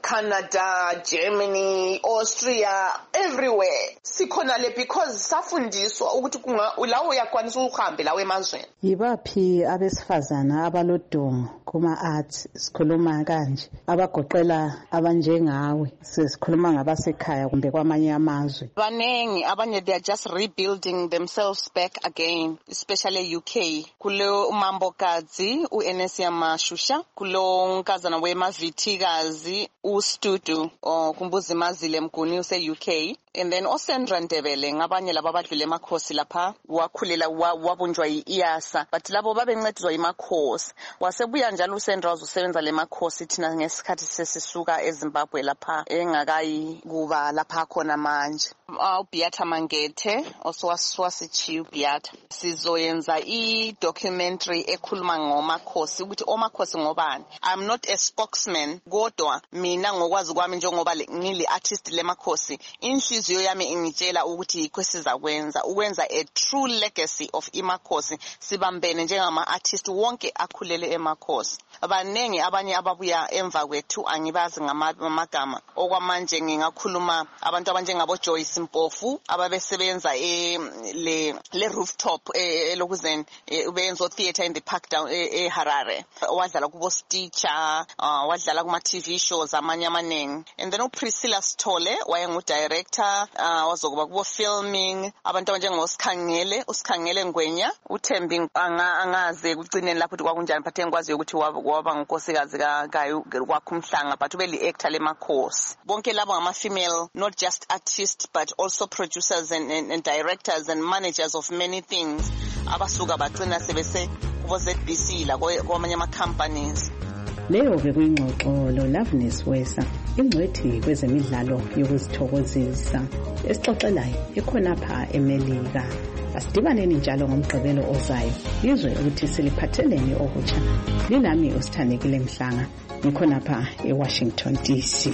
Canada, Germany, Austria, everywhere. Sikhona le because safundiswa ukuthi kunga lawo uyakwanisa ukuhambe lawe emazweni. Yibaphi abesifazana abalodongo kuma arts sikhuluma kanje abagoqela abanjengawe sesikhuluma ngabasekhaya kumbe kwamanye amazwe? Banengi abanye they are just rebuilding themselves back again, especially U K. Kulo umambokazi uEnesia Mashusha, kulo nkazana wemavithikazi uStudu kumbuzi mazile mguni use U K. And then oSandra Ndebele ngabanye laba badlule emakhosi lapha wakhulela wabunjwa yiIASA, but labo babencedwa yimakhosi. Wasebuya njalo uSandra uzosebenza lemakhosi thina ngesikhathi sesisuka eZimbabwe lapha engakayi kuba lapha khona manje. uBeata Mangethe oswasichiu Beata sizoyenza i-documentary ekhuluma ngomakhosi ukuthi omakhosi ngobani. I'm not a spokesman kodwa mina ngokwazi kwami njengoba ngili artist lemakhosi inhliziyo yami ingitshela ukuthi ikwesiza kwenza ukwenza a true legacy of imakhosi sibambene njengama artist wonke akhulele emakhosi. Abanengi abanye ababuya emva kwethu angibazi ngamagama okwamanje ngingakhuluma abantu abanjengabo Joyce Mpofu ababesebenza e le le rooftop elokuzeni ubenzo theater in the park down e Harare wadlala kubo Stitcher wadlala kuma T V shows amanye amanengi. And then uPriscilla Sithole wayengu director wazokuba kubo filming abantu abanjengo Sikhangele uSikhangele Ngwenya uThembi angaze kucineni lapho ukuthi kwakunjani phathe ngikwazi ukuthi waba ngukosikazi kaGayu kwakhumhlanga but ubeli actor lemakhosi. Bonke labo ngama female not just artists but also producers and, and, and directors and managers of many things abasuka bagcina sebese kubo Z B C la kwamanye ama companies. Leyo bekuyingxoxo lo Loveness Wesa ingcwethi kwezemidlalo yokuzithokozisa esixoxelayo ekhona pha eMelika. Asidibaneni njalo ngomgqibelo ozayo izwe ukuthi siliphatheleni okutsha. Linami uSithandekile Mhlanga ngikhona pha eWashington D C.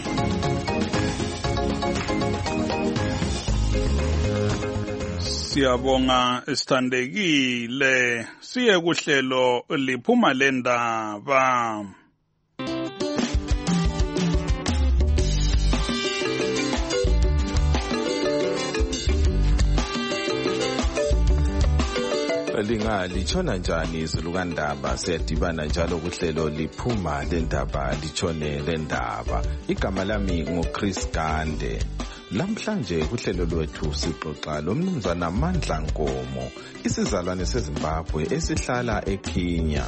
Siyabonga Sithandekile. Siye kuhlelo liphuma lendaba. Linga lichona njani izulu kandaba siyadibana njalo kuhlelo liphuma lendaba lichone lendaba. Igama lami nguChris Gande. Lamhlanje kuhlelo lwethu sixoxa lomnumzana Mandla Nkomo isizalwane seZimbabwe esihlala eKenya.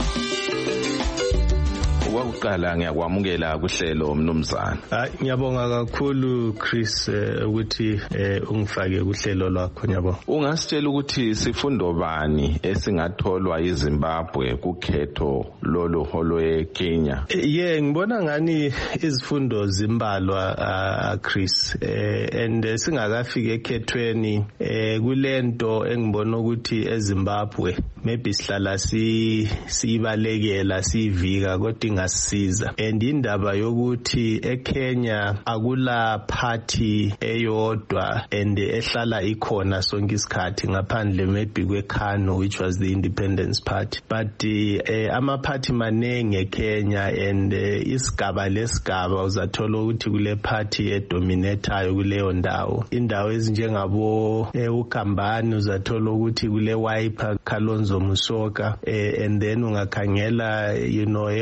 Wakuqala ngiyakwamukela kuhlelo mnumzana. Hayi ngiyabonga kakhulu Chris ukuthi ungifake kuhlelo lwakho nyabo. Ungasitshela ukuthi sifundo bani esingatholwa yiZimbabwe kukhetho lolo holwe Kenya? Yeah ngibona ngani izifundo zimbalwa Chris and singakafika ekhethweni kulento engibona ukuthi eZimbabwe maybe sihlala si sibalekela sivika kodwa ingasiza and indaba yokuthi eKenya akula party eyodwa and ehlala ikhona sonke isikhathi ngaphandle maybe kweKANU which was the Independence Party but uh, ama party manenge eKenya and uh, isigaba lesigaba uzathola ukuthi kule party edominatayo kuleyo ndawo indawo ezinjengabo uKambani uzathola ukuthi kule Wiper Kalonzo Musyoka uh, and then ungakhangela you know eWest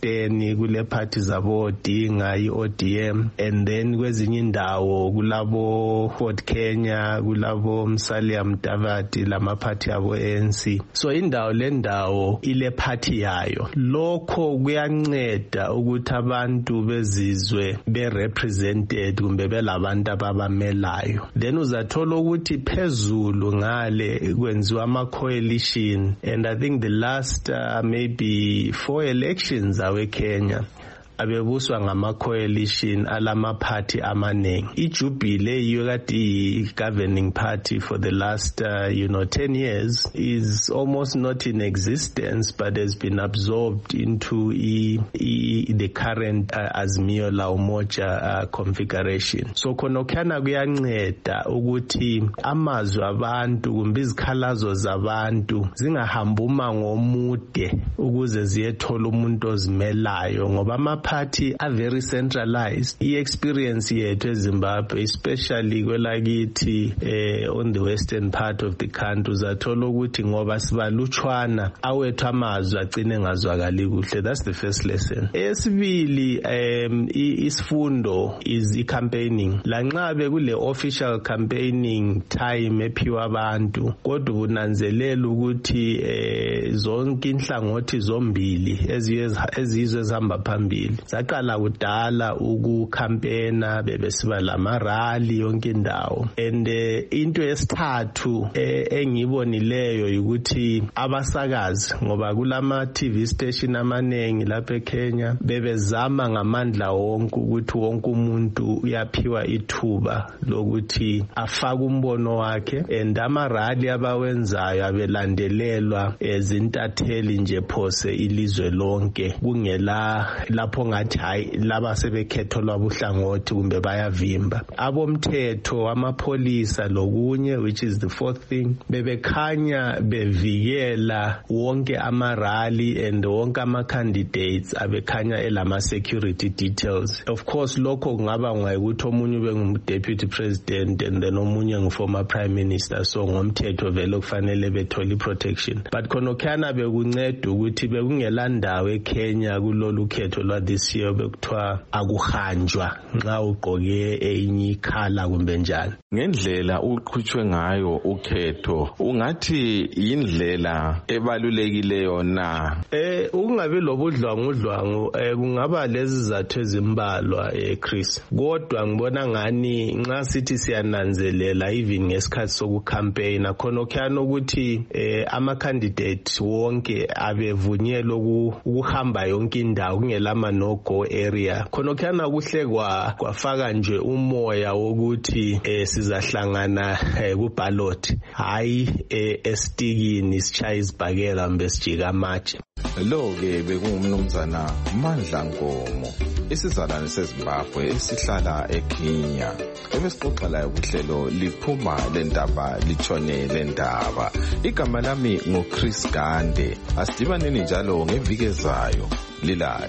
eWestern kule party zabo Dinga i-O D M, and then kwezinye indawo kulabo Fort Kenya, kulabo Musalia Mudavadi lama party abo A N C. So indawo le ndawo ile party yayo. Lokho kuyanceda ukuthi abantu bezizwe be represented kumbe belabantu ababamelayo. Then uzathola ukuthi phezulu ngale kwenziwa ama coalition, and I think the last uh, maybe four elections awe Kenya abebuswa ngama coalition alama party amanengi. iJubilee yiyo kade governing party for the last uh, you know ten years is almost not in existence, but has been absorbed into e, e, the current uh, Azimio la Umoja uh, configuration. So khonokana kuyanceda ukuthi amazwi abantu kumbe izikhalazo zabantu zingahamba umango omude ukuze ziyethola umuntu ozimelayo, ngoba ama party are very centralized. I-experience yethu eZimbabwe, especially kwelakithi eh, on the western part of the country, uzathola ukuthi ngoba sibalutshwana awethu amazwi agcine ngazwakali kuhle. That's the first lesson. Esibili, um, isifundo is i-campaigning. Lanxabe kule official campaigning time ephiwa abantu, kodwa unanzelela ukuthi eh, zonke inhlangothi zombili ezizwe ezihamba phambili zaqala kudala ukucampaigna, bebesiba lamarali yonke indawo. And uh, into yesithathu eh, engibonileyo ukuthi abasakazi, ngoba kulama T V station amanengi lapha eKenya, bebezama ngamandla wonke ukuthi wonke umuntu uyaphiwa ithuba lokuthi afake umbono wakhe, and amarali abawenzayo abelandelelwa ezintatheli nje phose ilizwe lonke, kungela lapho ngathi hayi laba sebekhetho lwabuhlangothi kumbe bayavimba. Abomthetho amapolisa lokunye, which is the fourth thing, bebekhanya bevikela wonke amarali and wonke ama candidates abekhanya elama security details. Of course lokho kungaba ngokuthi omunye ube ngudeputy president and then omunye nguformer prime minister, so ngomthetho vele kufanele bethole protection. But khonokana bekunceda ukuthi bekungela ndawo eKenya kulolu khetho lwa this year bekuthiwa akuhanjwa nxa ugqoke enye ikhala kumbe njani. Ngendlela uqhutshwe ngayo ukhetho, ungathi indlela ebalulekileyo na? Eh ukungabi lobudlwangudlwangu eh kungaba lezi zathu ezimbalwa eh Chris, kodwa ngibona ngani nxa sithi siyananzelela even ngesikhathi sokucampaigna khonokana ukuthi eh ama candidate wonke abevunyelwa ukuhamba yonke indawo kungelama no go area. Khonokana kuhle kwa kwafaka nje umoya wokuthi eh sizahlangana eh, ku ballot, hayi eh, estikini sichaya izibhakela mbe sijika amatshe. Lo ke bekungumnumzana Mandla Nkomo, isizalwane seZimbabwe esihlala eKenya, ebesixoxa layo kuhlelo liphuma lendaba litshone lendaba. Igama lami nguChris Gande. Asidibaneni njalo ngeviki ezayo. Lilale.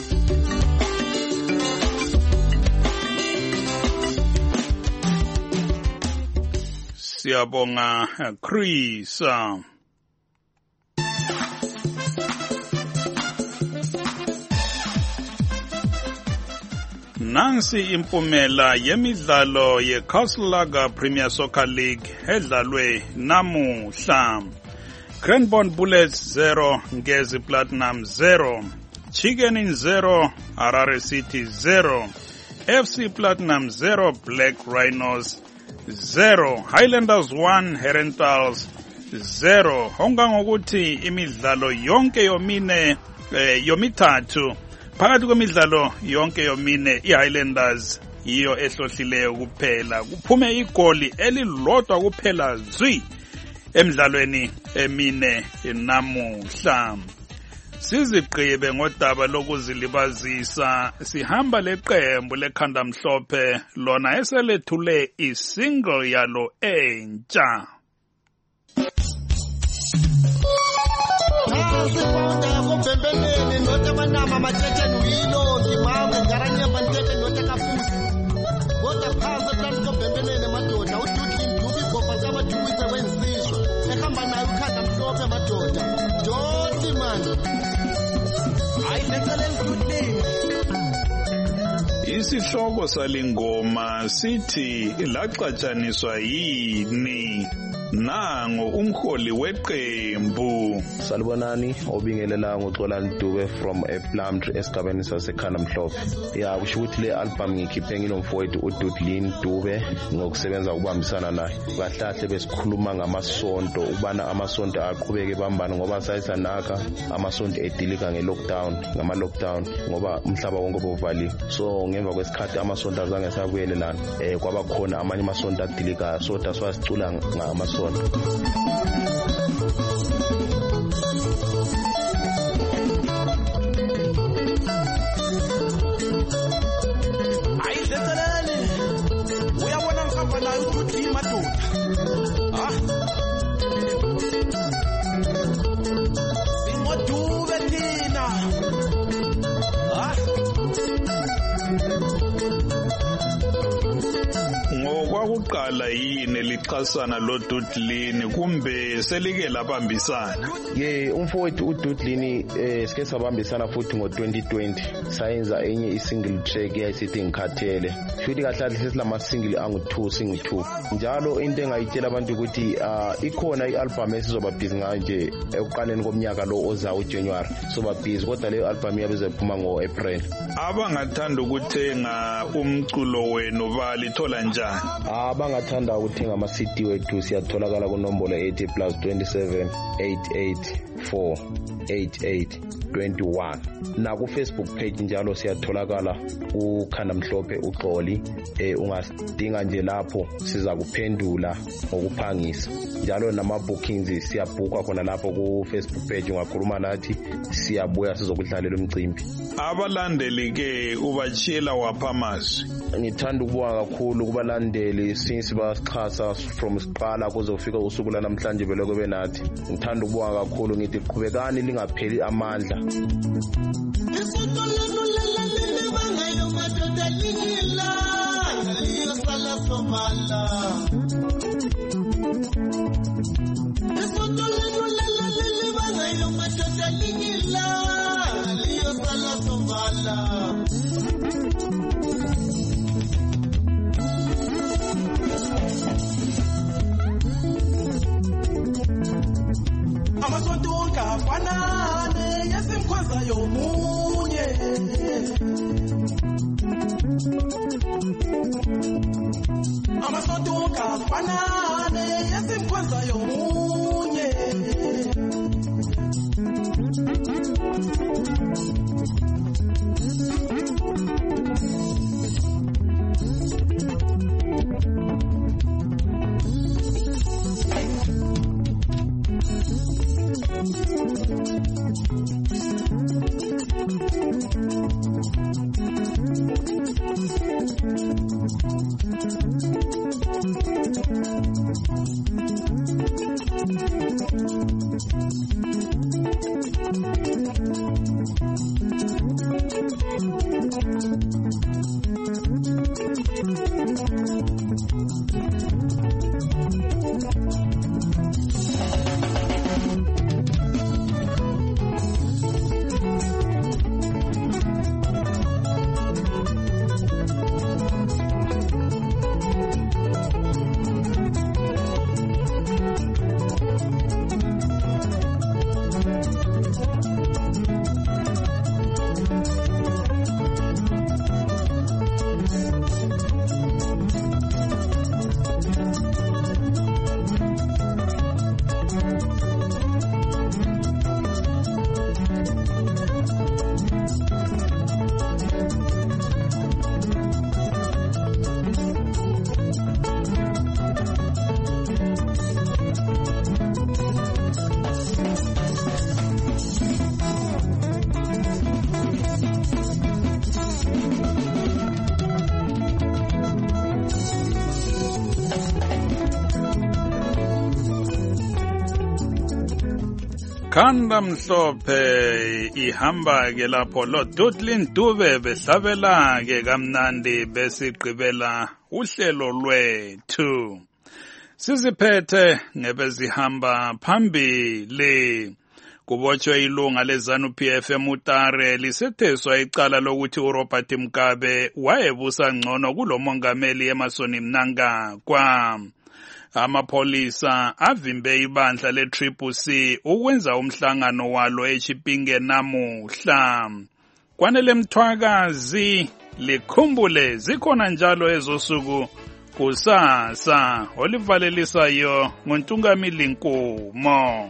Siyabonga Chris. Nansi impumela yemidlalo yeCastle Premier Soccer League edlalwe namuhla. Cranbourne Bullets zero, Ngezi Platinum zero, Chicken in zero, Harare City zero, F C Platinum zero, Black Rhinos zero, Highlanders one, Herentals zero. Honga ngokuthi imidlalo yonke yomine eh, yomithathu phakathi kwemidlalo yonke yomine iHighlanders yiyo ehlohlileyo kuphela, kuphume igoli elilodwa kuphela zwi emidlalweni emine namuhla. Sizigqibe ngodaba lokuzilibazisa, sihamba leqembu lekhanda mhlophe lona eselethule isingle yalo entsha. Madoda, Joti man. Isihloko salingoma sithi laxatshaniswa yini? Nango umholi weqembu. Salibonani obingelela ngoXolani Dube from ePlumtree esigabeni sasekhana Mhlophe. Ya kusho ukuthi le album ngikhiphe ngilomfowethu uDudlin Dube ngokusebenza ukubambisana naye. Kahlahle besikhuluma ngamasonto ukubana amasonto aqhubeke bambana ngoba sayisanaka amasonto edilika ngelockdown ngama lockdown ngoba umhlaba wonke bovaliwe. So ngemva kwesikhathi amasonto azange sabuyelelana eh kwaba khona amanye amasonto adilika so daswa sicula ngamasonto. Ayidlethelele uyabona ngihamba nayo ukuthi imadoda ah Singodube thina ah Ngokwakuqala yini lixhasana lo Dudlin kumbe selike labambisana? Ye umfowethu uDudlin eh sike sabambisana futhi ngo twenty twenty sayenza enye isingle track eyayisithi ngikhathele. Futhi kahle sesilama single angu two single two. Njalo into engayitshela abantu ukuthi ikhona ialbum esizoba busy ngayo nje ekuqaleni komnyaka lo oza uJanuary. Soba busy kodwa le album yabe izophuma ngo April. Abangathanda ukuthenga umculo wenu balithola njani? Abangathanda ukuthenga ama C D wethu siyatholakala ku nombolo eighty plus twenty-seven eighty-eight four eighty-eight twenty-one. Na ku Facebook page njalo siyatholakala ukhanda Mhlophe uXoli. Eh ungasidinga nje lapho siza kuphendula ngokuphangisa. Njalo nama bookings siyabhuka khona lapho ku Facebook page ungakhuluma nathi siyabuya sizokudlalela umcimbi. Abalandeli ke ubachila waphamasi. Ngithanda ukubonga kakhulu kubalandeli since basixhasa from siqala kuzofika usuku la namhlanje beloko benathi. Ngithanda ukubonga kakhulu ngithi qhubekani lingapheli amandla. Isonto lenu lelele bangayo madoda lingila liyosala sobala. Isonto lenu lelele bangayo madoda lingila liyosala sobala. Amasonto wonke afanane yasimkhwaza yomunye. Amasonto wonke afanane yasimkhwaza yomunye. Khanda Mhlophe ihamba ke lapho lo Dudlin Dube behlabela ke kamnandi besigqibela uhlelo lwethu. Siziphethe ngebezihamba phambili Kubotshwe ilunga leZANU P F eMutare lisetheswa icala lokuthi uRobert Mugabe wayebusa ngcono kulomongameli eMasoni Mnangagwa. Amapolisa avimbe ibandla le-Triple C ukwenza umhlangano walo eChipinge namuhla. Kwanele Mthwakazi likhumbule zikhona njalo ezosuku kusasa olivalelisayo ngoNtungamili Nkumo.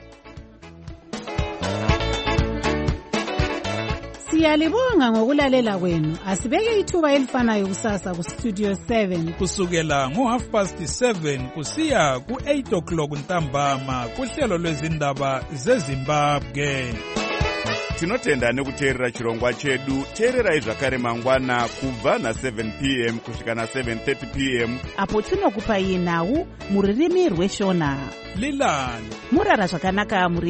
Siyalibonga ngokulalela kwenu. Asibeke ithuba elifanayo kusasa ku Studio seven kusukela ngo half past seven kusiya ku eight o'clock ntambama kuhlelo lwezindaba zeZimbabwe. Tinotenda nekuteerera chirongwa chedu. Teererai zvakare mangwana kubva na seven p m kusvika na seven thirty p m apo tinokupai nhau muririmi rweshona. Lilani murara zvakanaka muri